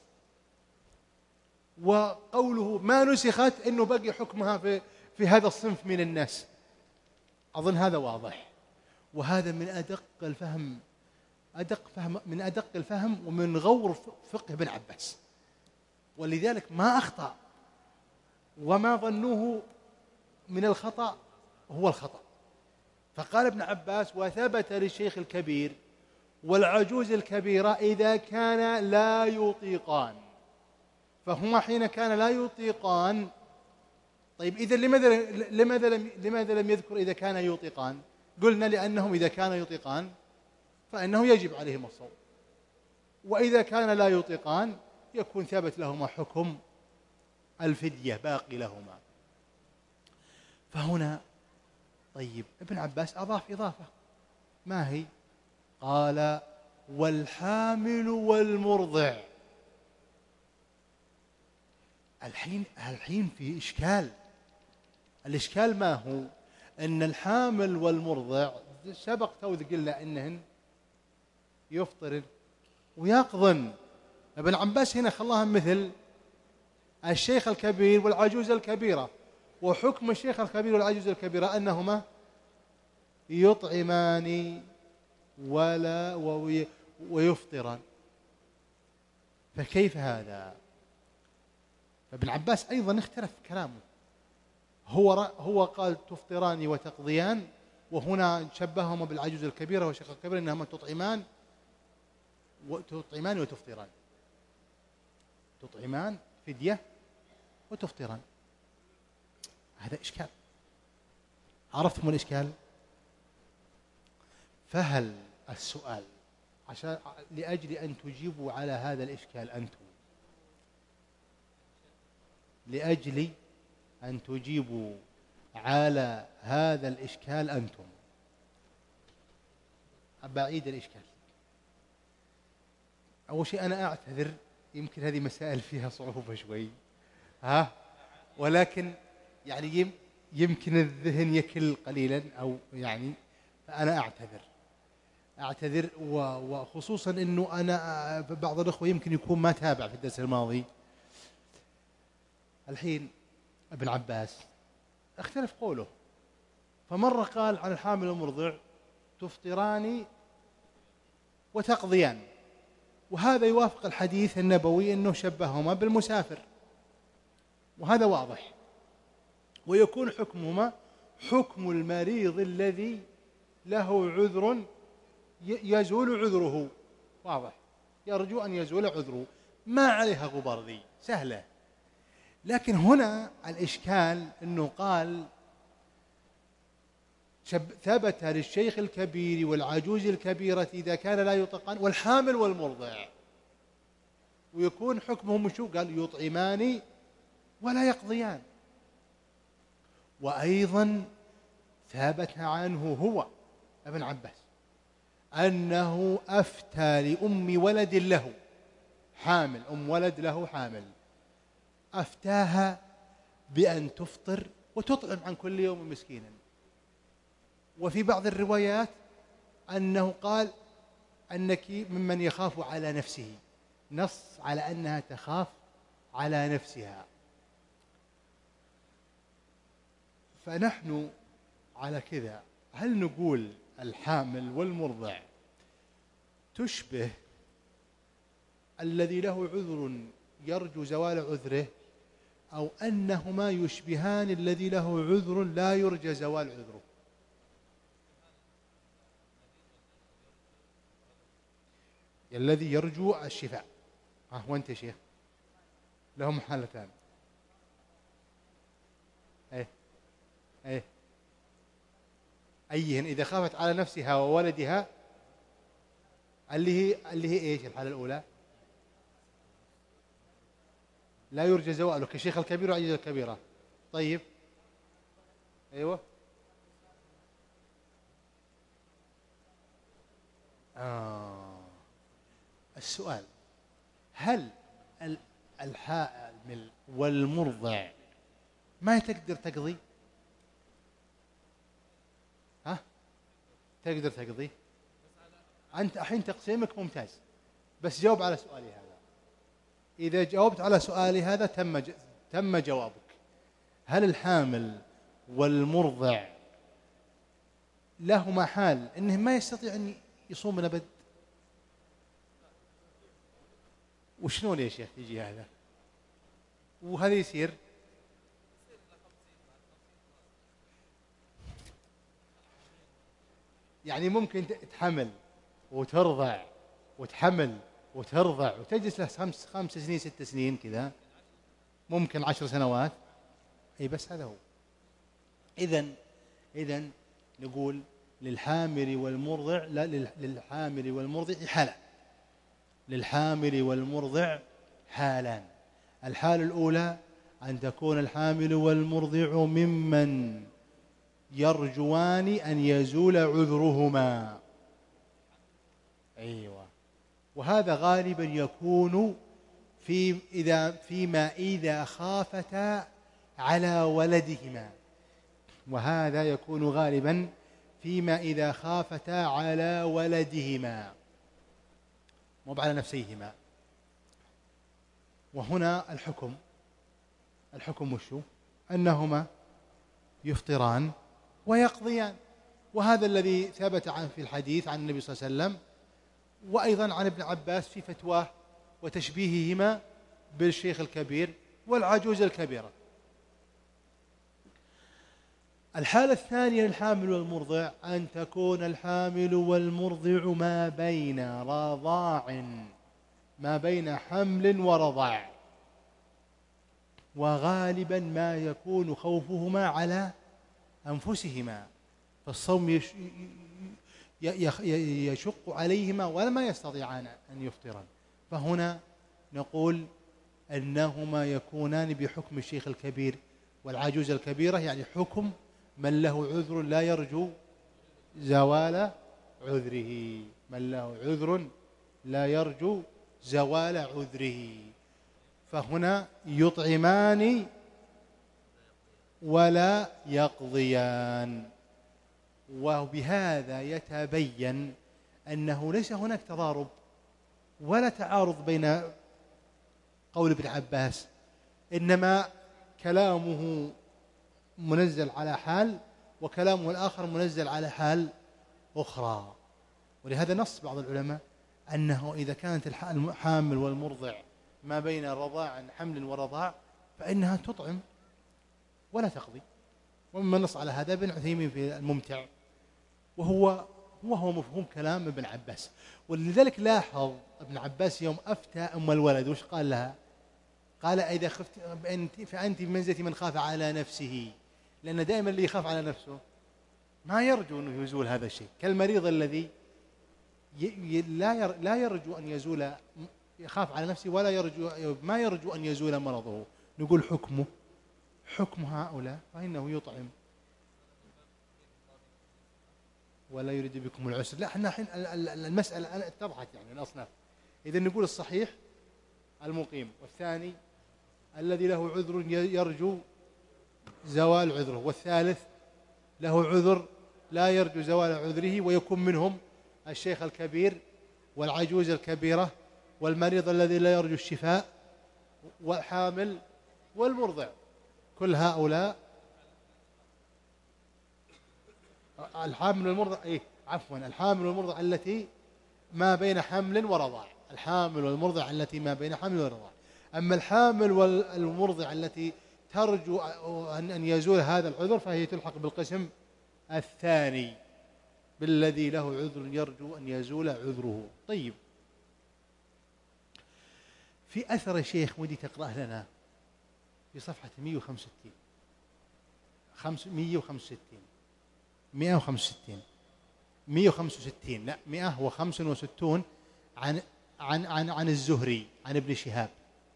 وقوله ما نسخت إنه بقي حكمها في في هذا الصنف من الناس. أظن هذا واضح، وهذا من أدق الفهم، أدق فهم من أدق الفهم ومن غور فقه ابن عباس، ولذلك ما أخطأ، وما ظنوه من الخطأ هو الخطأ. فقال ابن عباس وثبت للشيخ الكبير والعجوز الكبيرة إذا كان لا يطيقان، فهما حين كان لا يطيقان. طيب إذا لماذا لماذا لم لماذا لم يذكر إذا كان يطيقان؟ قلنا لأنهم إذا كان يطيقان فإنه يجب عليهم الصوم، وإذا كان لا يطيقان يكون ثابت لهما حكم الفدية باقي لهما. فهنا طيب ابن عباس أضاف إضافة، ما هي؟ قال والحامل والمرضع. الحين الحين في إشكال. الإشكال ما هو؟ أن الحامل والمرضع سبق تو قلنا إنهن يفطرن ويقضن. ابن عباس هنا خلاها مثل الشيخ الكبير والعجوز الكبيرة، وحكم الشيخ الكبير والعجوز الكبيرة أنهما يطعمان ولا ويفطران. فكيف هذا؟ فابن عباس أيضا اختلف كلامه، هو هو قال تفطران وتقضيان، وهنا شبههما بالعجوز الكبيرة والشيخ الكبير إنهما تطعمان وتطعمان وتفطران، تطعمان فدية وتفطران. هذا إشكال. عرفتم الإشكال؟ فهل السؤال عشان لأجل أن تجيبوا على هذا الإشكال أنتم، لأجل أن تجيبوا على هذا الإشكال أنتم، أبعيد الإشكال. أول شيء أنا أعتذر، يمكن هذه مسائل فيها صعوبة شوي، ها، ولكن يعني يمكن الذهن يكل قليلا أو يعني، فأنا أعتذر أعتذر وخصوصا أنه أنا بعض الأخوة يمكن يكون ما تابع في الدرس الماضي. الحين ابن عباس اختلف قوله، فمرة قال عن الحامل والمرضع تفطران وتقضيان، وهذا يوافق الحديث النبوي أنه شبههما بالمسافر، وهذا واضح. ويكون حكمهما حكم المريض الذي له عذر يزول عذره، واضح، يرجو أن يزول عذره، ما عليها غبار، ذي سهلة. لكن هنا الإشكال أنه قال ثبت للشيخ الكبير والعجوز الكبيرة إذا كان لا يطقان والحامل والمرضع، ويكون حكمهم شو؟ قال يطعمان ولا يقضيان. وأيضا ثبت عنه هو ابن عباس أنه أفتى لأم ولد له حامل، أم ولد له حامل، أفتاها بأن تفطر وتطعم عن كل يوم مسكينا. وفي بعض الروايات أنه قال أنك ممن يخاف على نفسه، نص على أنها تخاف على نفسها. فنحن على كذا هل نقول الحامل والمرضع تشبه الذي له عذر يرجو زوال عذره، أو أنهما يشبهان الذي له عذر لا يرجى زوال عذره؟ الذي يرجو الشفاء، ها هو أنت شيخ، لهم حالتان. ايه ايه أيهن إذا خافت على نفسها وولدها، اللي هي اللي هي إيش الحالة الأولى؟ لا يرجى زواله كشيخ الكبير وعجيز الكبيرة. طيب أيوة آه. السؤال هل الحامل والمرضع ما تقدر تقضي؟ ها تقدر تقضي؟ أنت الحين تقسيمك ممتاز، بس جاوب على سؤالي هذا. إذا جاوبت على سؤالي هذا تم تم جوابك. هل الحامل والمرضع لهما حال إنه ما يستطيع أن يصوم من أبد؟ وشنو يا شيخ يجي هذا وهذا يصير؟ يعني ممكن تحمل وترضع وتحمل وترضع وتجلس له خمس خمس سنين ست سنين كذا، ممكن عشر سنوات. أي بس هذا هو. إذن إذن نقول للحامل والمرضع، لا للحامل والمرضع حالان، للحامل والمرضع حالان. الحالة الأولى أن تكون الحامل والمرضع ممن يرجوان أن يزول عذرهما. أيوة. وهذا غالبا يكون في إذا فيما إذا خافتا على ولدهما، وهذا يكون غالبا فيما إذا خافتا على ولدهما مو على نفسيهما. وهنا الحكم الحكم وشو؟ أنهما يفطران ويقضيان، وهذا الذي ثبت عن في الحديث عن النبي صلى الله عليه وسلم، وأيضا عن ابن عباس في فتواه وتشبيههما بالشيخ الكبير والعجوز الكبيرة. الحالة الثانية للحامل والمرضع أن تكون الحامل والمرضع ما بين رضاع، ما بين حمل ورضاع، وغالبا ما يكون خوفهما على أنفسهما، فالصوم يشق عليهما ولا ما يستطيعان أن يفطران. فهنا نقول أنهما يكونان بحكم الشيخ الكبير والعجوز الكبيرة، يعني حكم من له عذر لا يرجو زوال عذره، من له عذر لا يرجو زوال عذره. فهنا يطعمان ولا يقضيان. وبهذا يتبين أنه ليس هناك تضارب ولا تعارض بين قول ابن عباس، إنما كلامه منزل على حال وكلامه الآخر منزل على حال أخرى. ولهذا نص بعض العلماء أنه إذا كانت الحامل والمرضع ما بين رضاع حمل ورضاع فإنها تطعم ولا تقضي. ومما نص على هذا ابن عثيمين في الممتع، وهو وهو مفهوم كلام ابن عباس. ولذلك لاحظ ابن عباس يوم أفتى أم الولد وش قال لها؟ قال إذا خفت فأنت بمنزلة من خاف على نفسه، لأن دائما اللي يخاف على نفسه ما يرجو أنه يزول هذا الشيء، كالمريض الذي لا يرجو أن يزول، يخاف على نفسه ولا يرجو، ما يرجو أن يزول مرضه. نقول حكمه حكم هؤلاء فإنه يطعم ولا يريد بكم العسر. لا احنا الحين المسألة اتضحت يعني الأصناف. إذا نقول الصحيح المقيم، والثاني الذي له عذر يرجو زوال عذره، والثالث له عذر لا يرجو زوال عذره، ويكون منهم الشيخ الكبير والعجوز الكبيرة والمريض الذي لا يرجو الشفاء والحامل والمرضع. كل هؤلاء الحامل والمرضع إيه عفوا الحامل والمرضع التي ما بين حمل ورضاع، الحامل والمرضع التي ما بين حمل ورضاع. أما الحامل والمرضع التي ترجو أن يزول هذا العذر فهي تلحق بالقسم الثاني، بالذي له عذر يرجو أن يزول عذره. طيب، في أثر الشيخ ودي تقرأ لنا في صفحة مئة وخمسة وستين مئة وخمسة وستين مئة وخمسة وستين مئة وخمسة وستين لا مئة وخمسة وستين عن عن عن عن الزهري عن ابن شهاب.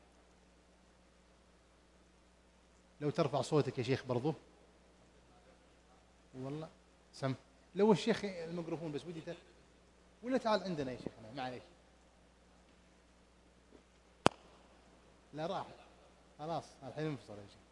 لو ترفع صوتك يا شيخ برضو والله سم. لو الشيخ الميكروفون بس ودي تر... ولا تعال عندنا يا شيخنا معليش. لا راح خلاص الحين انفصل يا شيخ.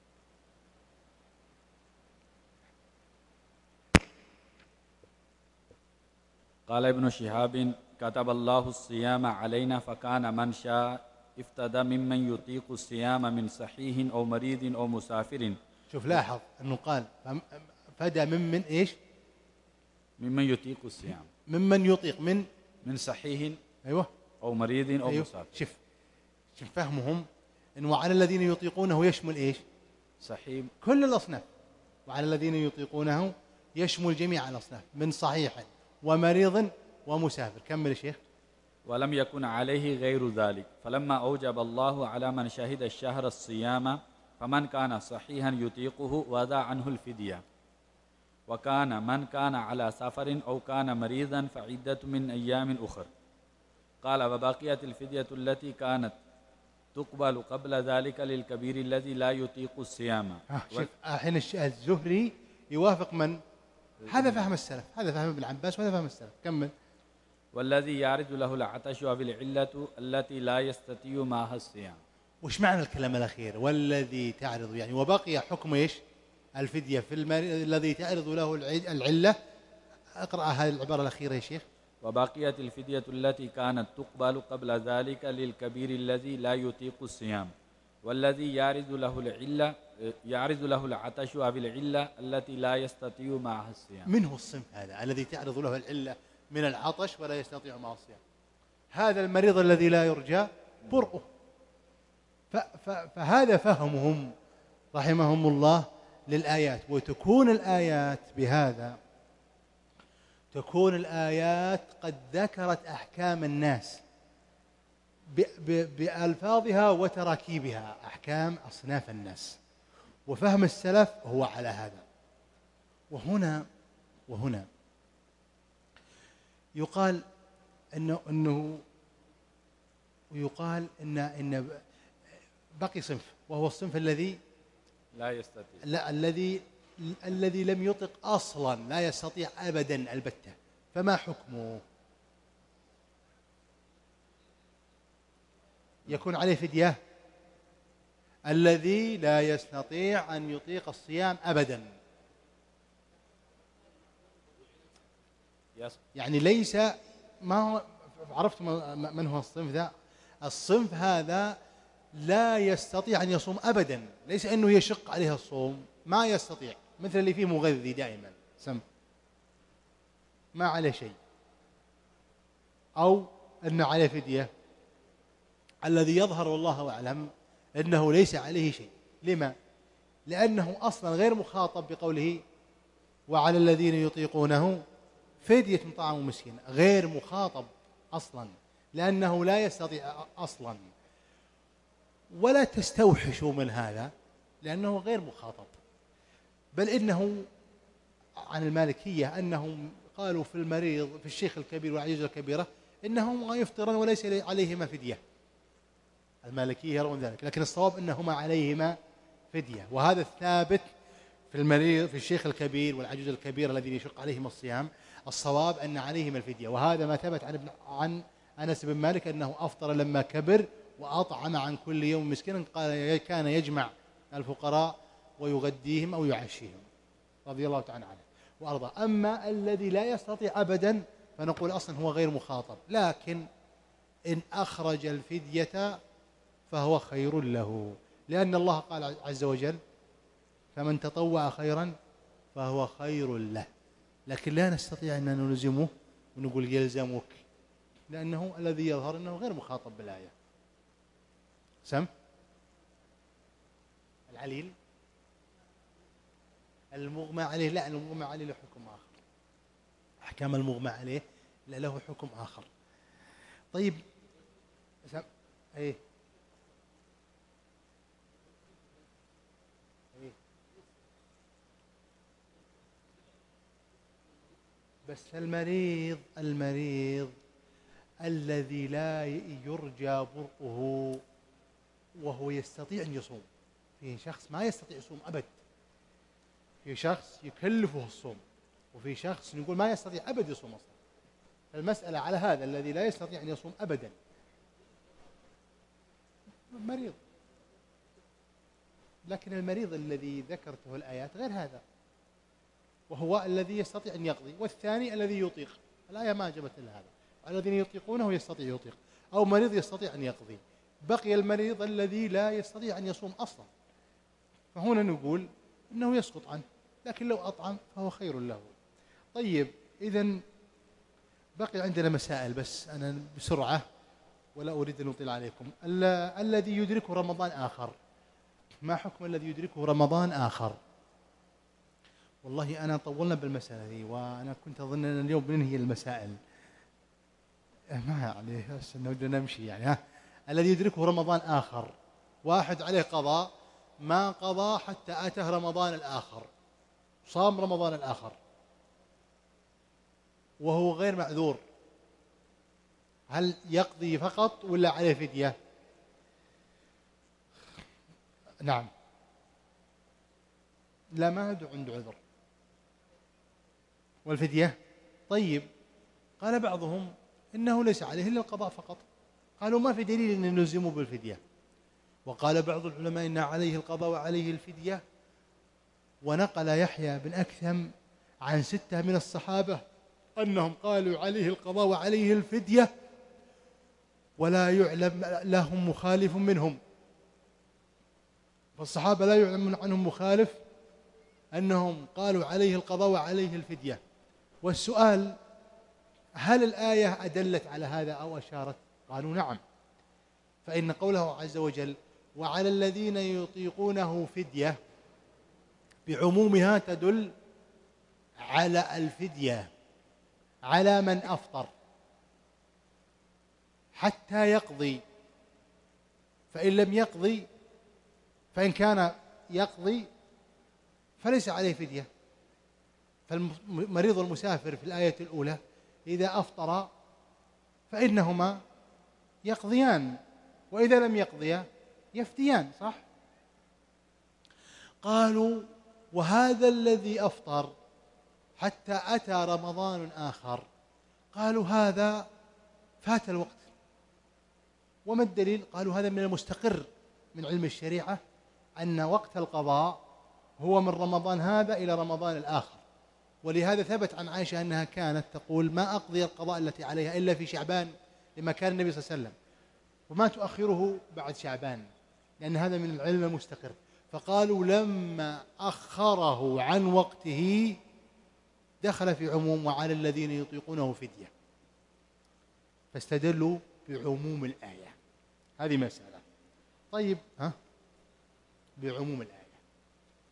قال ابن شهاب كتب الله الصيام علينا فكان من شاء افتدى ممن يطيق الصيام من صحيح أو مريض أو مسافر. شوف لاحظ أنه قال فدى ممن إيش؟ ممن يطيق الصيام، ممن يطيق من من صحيح أيوة أو مريض أو أيوة. مسافر. شوف شوف فهمهم أنه وعلى الذين يطيقونه يشمل إيش؟ صحيح كل الأصناف، وعلى الذين يطيقونه يشمل جميع الأصناف من صحيح ومريض ومسافر. كمل يا شيخ. ولم يكن عليه غير ذلك، فلما أوجب الله على من شهد الشهر الصيام فمن كان صحيحا يطيقه وضع عنه الفدية، وكان من كان على سفر أو كان مريضا فعدة من أيام أخر. قال وبقيت الفدية التي كانت تقبل قبل ذلك للكبير الذي لا يطيق الصيام. شوف الحين الزهري يوافق من؟ هذا فهم السلف، هذا فهم ابن عباس وهذا فهم السلف. كمل. والذي يعرض له العطش بالعلة التي لا يستطيع معها الصيام. وش معنى الكلام الأخير والذي تعرض؟ يعني وبقي حكم إيش؟ الفدية في المريض الذي تعرض له العلة. أقرأ هذه العبارة الأخيرة يا شيخ. وبقيت الفدية التي كانت تقبل قبل ذلك للكبير الذي لا يطيق الصيام، والذي يعرض له العلة يعرض له العطش بالعلة التي لا يستطيع معها الصيام. منه الصنف هذا الذي تعرض له العلة من العطش ولا يستطيع معه الصيام، هذا المريض الذي لا يرجى برؤه. فهذا فهمهم رحمهم الله للآيات. وتكون الآيات بهذا، تكون الآيات قد ذكرت أحكام الناس بألفاظها وتراكيبها، أحكام أصناف الناس، وفهم السلف هو على هذا. وهنا وهنا يقال إنه إنه ويقال إن إن بقي صنف، وهو الصنف الذي لا يستطيع، لا الذي الذي لم يطق أصلا، لا يستطيع أبدا البتة. فما حكمه؟ يكون عليه فدية. الذي لا يستطيع أن يطيق الصيام أبدا، يعني ليس ما هو. عرفت من هو الصنف ذا؟ الصنف هذا لا يستطيع أن يصوم أبدا، ليس أنه يشق عليه الصوم، ما يستطيع، مثل اللي فيه مغذي دائما سم ما عليه شيء، أو أنه عليه فدية. الذي يظهر والله أعلم أنه ليس عليه شيء. لما؟ لأنه أصلا غير مخاطب بقوله وعلى الذين يطيقونه فدية طعام مسكين، غير مخاطب أصلا لأنه لا يستطيع أصلا. ولا تستوحشوا من هذا لأنه غير مخاطب، بل إنه عن المالكية أنهم قالوا في المريض في الشيخ الكبير والعجوز الكبيرة إنهما يفطران وليس عليهما فدية. المالكية يرون ذلك، لكن الصواب أنهما عليهما فدية، وهذا الثابت في المريض في الشيخ الكبير والعجوز الكبير الذين يشق عليهم الصيام. الصواب أن عليهما الفدية، وهذا ما ثبت عن ابن عن أنس بن مالك أنه أفطر لما كبر وأطعم عن كل يوم مسكينا، قال كان يجمع الفقراء ويغديهم أو يعشيهم رضي الله تعالى عنه وأرضاه. أما الذي لا يستطيع أبدا فنقول أصلا هو غير مخاطب، لكن إن أخرج الفدية فهو خير له، لأن الله قال عز وجل فمن تطوع خيرا فهو خير له. لكن لا نستطيع أن نلزمه ونقول يلزمك، لأنه الذي يظهر أنه غير مخاطب بالآية. سم العليل المغمى عليه، لا المغمى عليه له حكم آخر، أحكام المغمى عليه لا له حكم آخر. طيب سم ايه بس المريض المريض الذي لا يرجى برؤه وهو يستطيع أن يصوم، في شخص ما يستطيع يصوم أبد، في شخص يكلفه الصوم، وفي شخص نقول ما يستطيع أبد يصوم أصلا. المسألة على هذا الذي لا يستطيع أن يصوم أبدا، مريض. لكن المريض الذي ذكرته الآيات غير هذا، وهو الذي يستطيع أن يقضي، والثاني الذي يطيق. الآية ما جابت إلا هذا، الذين يطيقونه يستطيع يطيق، أو مريض يستطيع أن يقضي. بقي المريض الذي لا يستطيع أن يصوم أصلا، فهنا نقول إنه يسقط عنه، لكن لو أطعم فهو خير له. طيب إذن بقي عندنا مسائل، بس أنا بسرعة ولا أريد أن أطيل عليكم. الذي يدركه رمضان آخر، ما حكم الذي يدركه رمضان آخر؟ والله أنا طولنا بالمسألة دي، وأنا كنت أظن أن اليوم بننهي المسائل، ما يعني بس نود نمشي يعني. ها الذي يدركه رمضان آخر، واحد عليه قضاء ما قضى حتى أتى رمضان الآخر، صام رمضان الآخر وهو غير معذور، هل يقضي فقط ولا عليه فدية؟ نعم، لا ما عنده عذر. والفدية طيب، قال بعضهم إنه ليس عليه إلا القضاء فقط، قالوا ما في دليل أن نلزمه بالفدية. وقال بعض العلماء إن عليه القضاء وعليه الفدية. ونقل يحيى بن أكثم عن ستة من الصحابة أنهم قالوا عليه القضاء وعليه الفدية ولا يعلم لهم مخالف منهم، فالصحابة لا يعلم عنهم مخالف أنهم قالوا عليه القضاء وعليه الفدية. والسؤال هل الآية أدلت على هذا أو أشارت؟ قالوا نعم، فإن قوله عز وجل وعلى الذين يطيقونه فدية بعمومها تدل على الفدية على من أفطر حتى يقضي، فإن لم يقضي فإن كان يقضي فليس عليه فدية. فالمريض المسافر في الآية الأولى إذا أفطر فإنهما يقضيان، وإذا لم يقضيا يفديان، صح؟ قالوا وهذا الذي أفطر حتى أتى رمضان آخر، قالوا هذا فات الوقت. وما الدليل؟ قالوا هذا من المستقر من علم الشريعة أن وقت القضاء هو من رمضان هذا إلى رمضان الآخر. ولهذا ثبت عن عائشة أنها كانت تقول ما أقضي القضاء التي عليها إلا في شعبان، لما كان النبي صلى الله عليه وسلم، وما تؤخره بعد شعبان، لأن هذا من العلم المستقر. فقالوا لما أخره عن وقته دخل في عموم وعلى الذين يطيقونه فدية، فاستدلوا بعموم الآية. هذه مسألة. طيب ها بعموم الآية.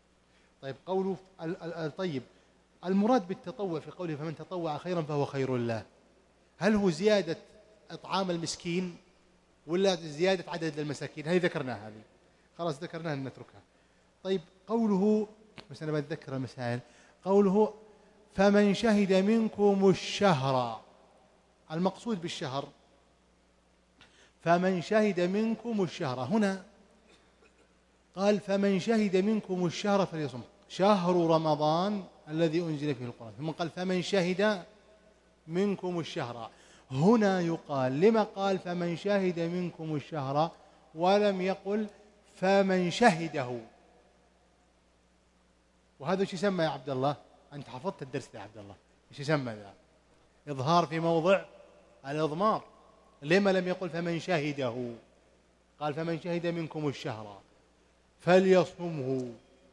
طيب قوله طيب المراد بالتطوع في قوله فمن تطوع خيرا فهو خير له، هل هو زيادة إطعام المسكين ولا زيادة عدد المساكين؟ هذه ذكرناها، هذه خلاص ذكرناها نتركها. طيب قوله، بس أنا بتذكر المسائل، قوله فمن شهد منكم الشهر، المقصود بالشهر فمن شهد منكم الشهر، هنا قال فمن شهد منكم الشهر فليصم، شهر رمضان الذي أنزل فيه القرآن، ثم قال فمن شهد منكم الشهر. هنا يقال لما قال فمن شهد منكم الشهر ولم يقل فمن شهده؟ وهذا ايش يسمى يا عبد الله؟ أنت حفظت الدرس يا عبد الله، ايش يسمى ذا؟ إظهار في موضع الإضمار. لما لم يقل فمن شهده؟ قال فمن شهد منكم الشهر فليصمه.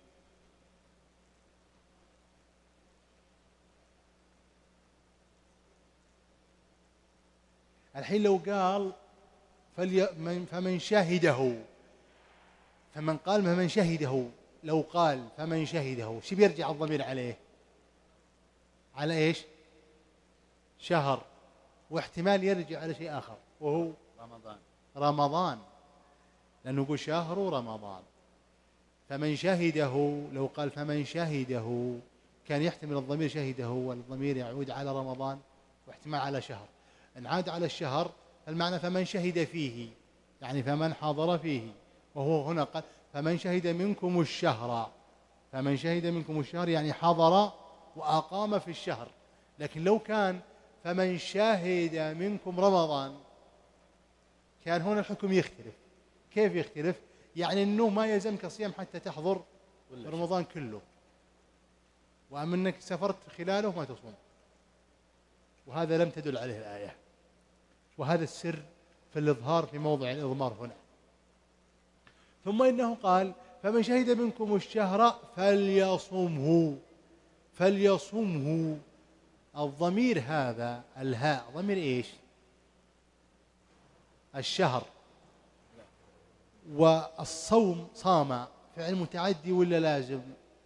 الحين لو قال فلي فمن شهده، فمن قال فمن شهده، لو قال فمن شهده شو بيرجع الضمير عليه؟ على ايش؟ شهر، واحتمال يرجع على شيء آخر وهو رمضان. رمضان، لأنه يقول شهر رمضان. فمن شهده لو قال فمن شهده كان يحتمل الضمير شهده والضمير يعود على رمضان، واحتمال على شهر. إن عاد على الشهر المعنى فمن شهد فيه، يعني فمن حضر فيه، وهو هنا قال فمن شهد منكم الشهر، فمن شهد منكم الشهر يعني حضر وأقام في الشهر. لكن لو كان فمن شهد منكم رمضان كان هنا الحكم يختلف. كيف يختلف؟ يعني أنه ما يلزمك صيام حتى تحضر رمضان كله، وأما أنك سافرت خلاله ما تصوم، وهذا لم تدل عليه الآية. وهذا السر في الإظهار في موضع الإضمار هنا. ثم إنه قال فمن شهد منكم الشهر فليصمه، فليصمه. الضمير هذا الهاء ضمير إيش؟ الشهر. والصوم صام فعل متعدي ولا لازم؟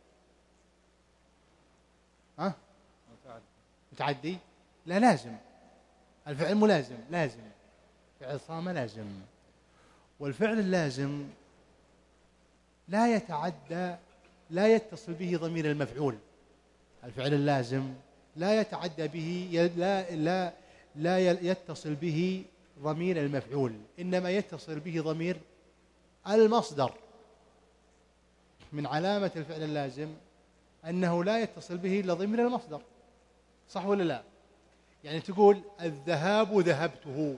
ها؟ متعدي؟ لا لازم، الفعل ملازم، لازم، فعل صام لازم. والفعل اللازم لا يتعدى، لا يتصل به ضمير المفعول. الفعل اللازم لا يتعدى به، لا لا لا يتصل به ضمير المفعول، إنما يتصل به ضمير المصدر. من علامة الفعل اللازم أنه لا يتصل به إلا ضمير المصدر، صح ولا لا؟ يعني تقول الذهاب ذهبته،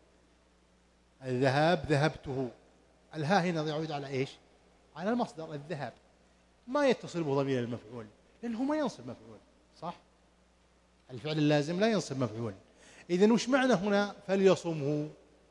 الذهاب ذهبته، الهاء هنا يعود على إيش؟ على المصدر الذهاب، ما يتصل به ضمير المفعول لأنه ما ينصب مفعول، صح؟ الفعل اللازم لا ينصب مفعول. إذن وش معنى هنا فليصمه؟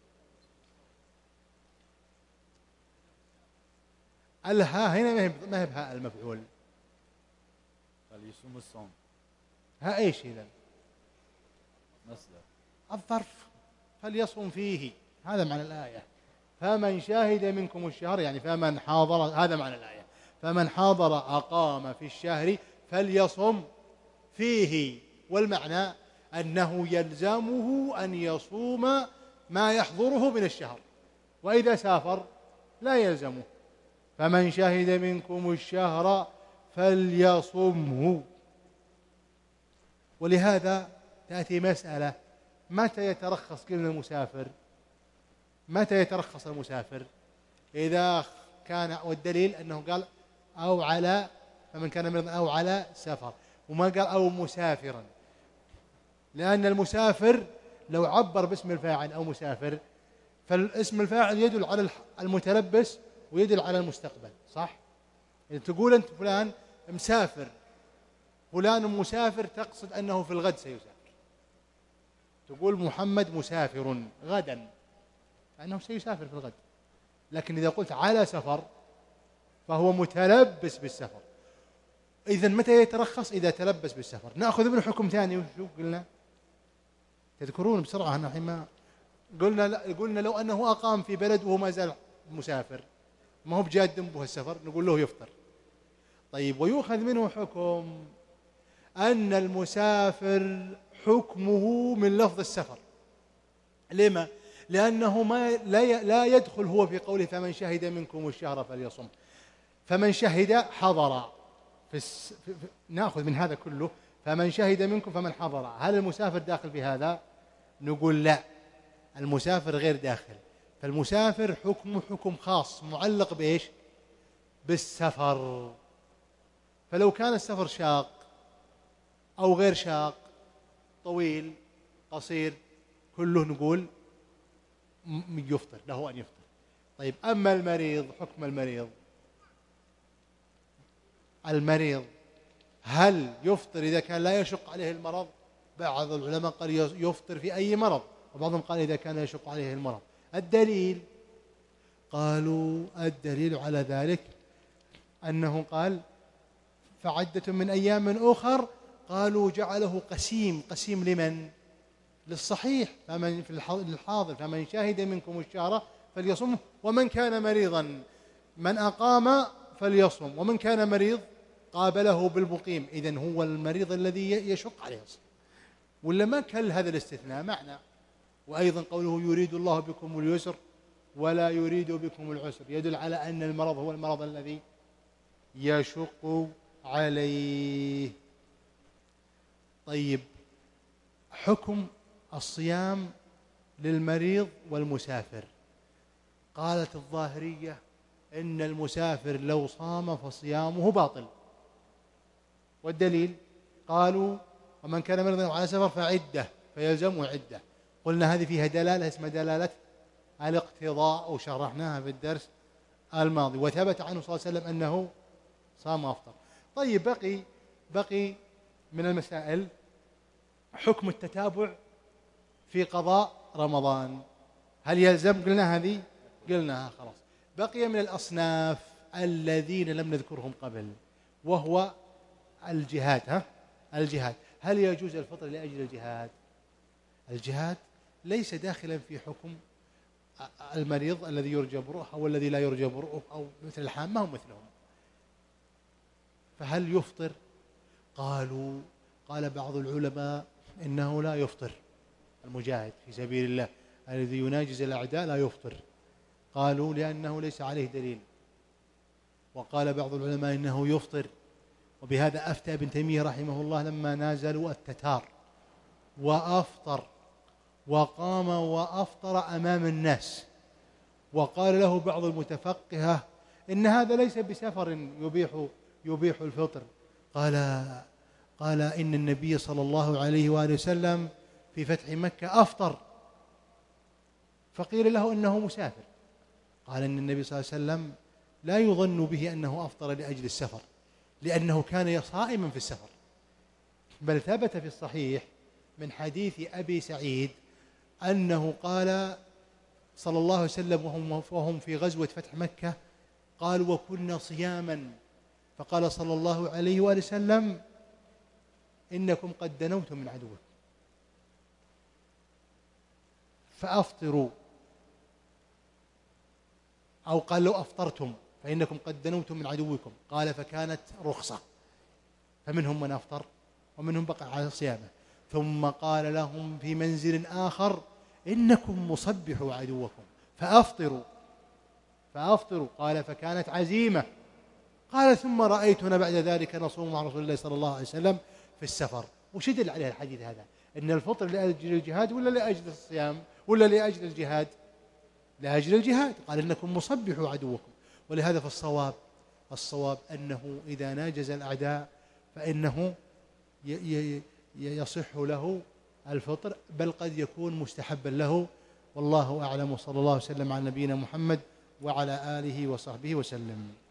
الهاء هنا ما هي بهاء المفعول، فليصوم الصوم، ها ايش هنا؟ مصدر الظرف، فليصم فيه، هذا معنى الآية. فمن شاهد منكم الشهر يعني فمن حاضر، هذا معنى الآية. فمن حاضر أقام في الشهر فليصم فيه. والمعنى أنه يلزمه أن يصوم ما يحضره من الشهر، وإذا سافر لا يلزمه. فمن شهد منكم الشهر فليصمه. ولهذا تأتي مسألة: متى يترخص كلمة المسافر؟ متى يترخص المسافر؟ إذا كان، والدليل أنه قال أو على، فمن كان مريضا أو على سفر، وما قال أو مسافرا، لأن المسافر لو عبر باسم الفاعل أو مسافر فالاسم الفاعل يدل على المتلبس ويدل على المستقبل، صح؟ يعني تقول أنت فلان مسافر، فلان مسافر، تقصد أنه في الغد سيسافر. تقول محمد مسافر غدا، أنه سيسافر في الغد. لكن إذا قلت على سفر فهو متلبس بالسفر. إذن متى يترخص؟ إذا تلبس بالسفر. نأخذ ابن حكم ثاني، وشو قلنا؟ تذكرون بسرعة؟ نحن ما قلنا، لا قلنا لو أنه أقام في بلد وهو ما زال مسافر، ما هو بجاد ذنبه السفر، نقول له يفطر. طيب، ويؤخذ منه حكم أن المسافر حكمه من لفظ السفر. لما؟ لأنه ما لا يدخل هو في قوله فمن شهد منكم الشهر فليصم. فمن شهد حضر في الس... في... في... نأخذ من هذا كله فمن شهد منكم فمن حضر. هل المسافر داخل في هذا؟ نقول لا، المسافر غير داخل. فالمسافر حكمه حكم خاص معلق بإيش؟ بالسفر. فلو كان السفر شاق أو غير شاق، طويل قصير، كله نقول يفطر، له أن يفطر. طيب، أما المريض، حكم المريض المريض هل يفطر إذا كان لا يشق عليه المرض؟ بعض العلماء قال يفطر في أي مرض، وبعضهم قال إذا كان يشق عليه المرض. الدليل، قالوا الدليل على ذلك أنه قال فعدة من أيام أخر، قالوا جعله قسيم. قسيم لمن؟ للصحيح، فمن في الحاضر فمن شاهد منكم الشهر فليصمه، ومن كان مريضا من أقام فليصم، ومن كان مريض قابله بالمقيم. إذن هو المريض الذي يشق عليه الصوم، ولا ما كل هذا الاستثناء معنى. وأيضا قوله يريد الله بكم اليسر ولا يريد بكم العسر يدل على أن المرض هو المرض الذي يشق عليه. طيب، حكم الصيام للمريض والمسافر. قالت الظاهرية إن المسافر لو صام فصيامه باطل، والدليل قالوا ومن كان مريضا على سفر فعدة فيلزمه عدة. قلنا هذه فيها دلالة اسمها دلالة الاقتضاء، وشرحناها في الدرس الماضي، وثبت عنه صلى الله عليه وسلم أنه صام وافطر. طيب، بقي بقي من المسائل حكم التتابع في قضاء رمضان. هل يلزم؟ قلنا هذه قلناها خلاص. بقي من الأصناف الذين لم نذكرهم قبل، وهو الجهاد. ها الجهاد، هل يجوز الفطر لأجل الجهاد؟ الجهاد ليس داخلا في حكم المريض الذي يرجى برؤه أو الذي لا يرجى برؤه أو مثل الحام، ما هم مثلهم. فهل يفطر؟ قالوا قال بعض العلماء إنه لا يفطر. المجاهد في سبيل الله الذي يناجز الأعداء لا يفطر، قالوا لأنه ليس عليه دليل. وقال بعض العلماء إنه يفطر، وبهذا أفتى ابن تيمية رحمه الله لما نازلوا التتار وأفطر، وقام وأفطر أمام الناس. وقال له بعض المتفقهة إن هذا ليس بسفر يبيح يبيح الفطر. قال قال إن النبي صلى الله عليه وآله وسلم في فتح مكة أفطر، فقيل له إنه مسافر. قال إن النبي صلى الله عليه وسلم لا يظن به أنه أفطر لأجل السفر، لأنه كان صائما في السفر، بل ثبت في الصحيح من حديث أبي سعيد أنه قال صلى الله عليه وسلم وهم, وهم في غزوة فتح مكة، قال وكنا صياما، فقال صلى الله عليه وآله وسلم إنكم قد دنوتم من عدوكم فأفطروا، أو قال لو أفطرتم فإنكم قد دنوتم من عدوكم. قال فكانت رخصة، فمنهم من أفطر ومنهم بقى على صيامه. ثم قال لهم في منزل آخر إنكم مصبحوا عدوكم فأفطروا فأفطروا قال فكانت عزيمة. قال ثم رأيتنا بعد ذلك نصوم مع رسول الله صلى الله عليه وسلم في السفر. وشدل عليه الحديث هذا؟ إن الفطر لأجل الجهاد ولا لأجل الصيام ولا لأجل الجهاد؟ لأجل الجهاد. قال إنكم مصبحوا عدوكم. ولهذا فالصواب الصواب أنه إذا ناجز الأعداء فإنه يصح له الفطر، بل قد يكون مستحبا له. والله أعلم، وصلى الله وسلم على نبينا محمد وعلى آله وصحبه وسلم.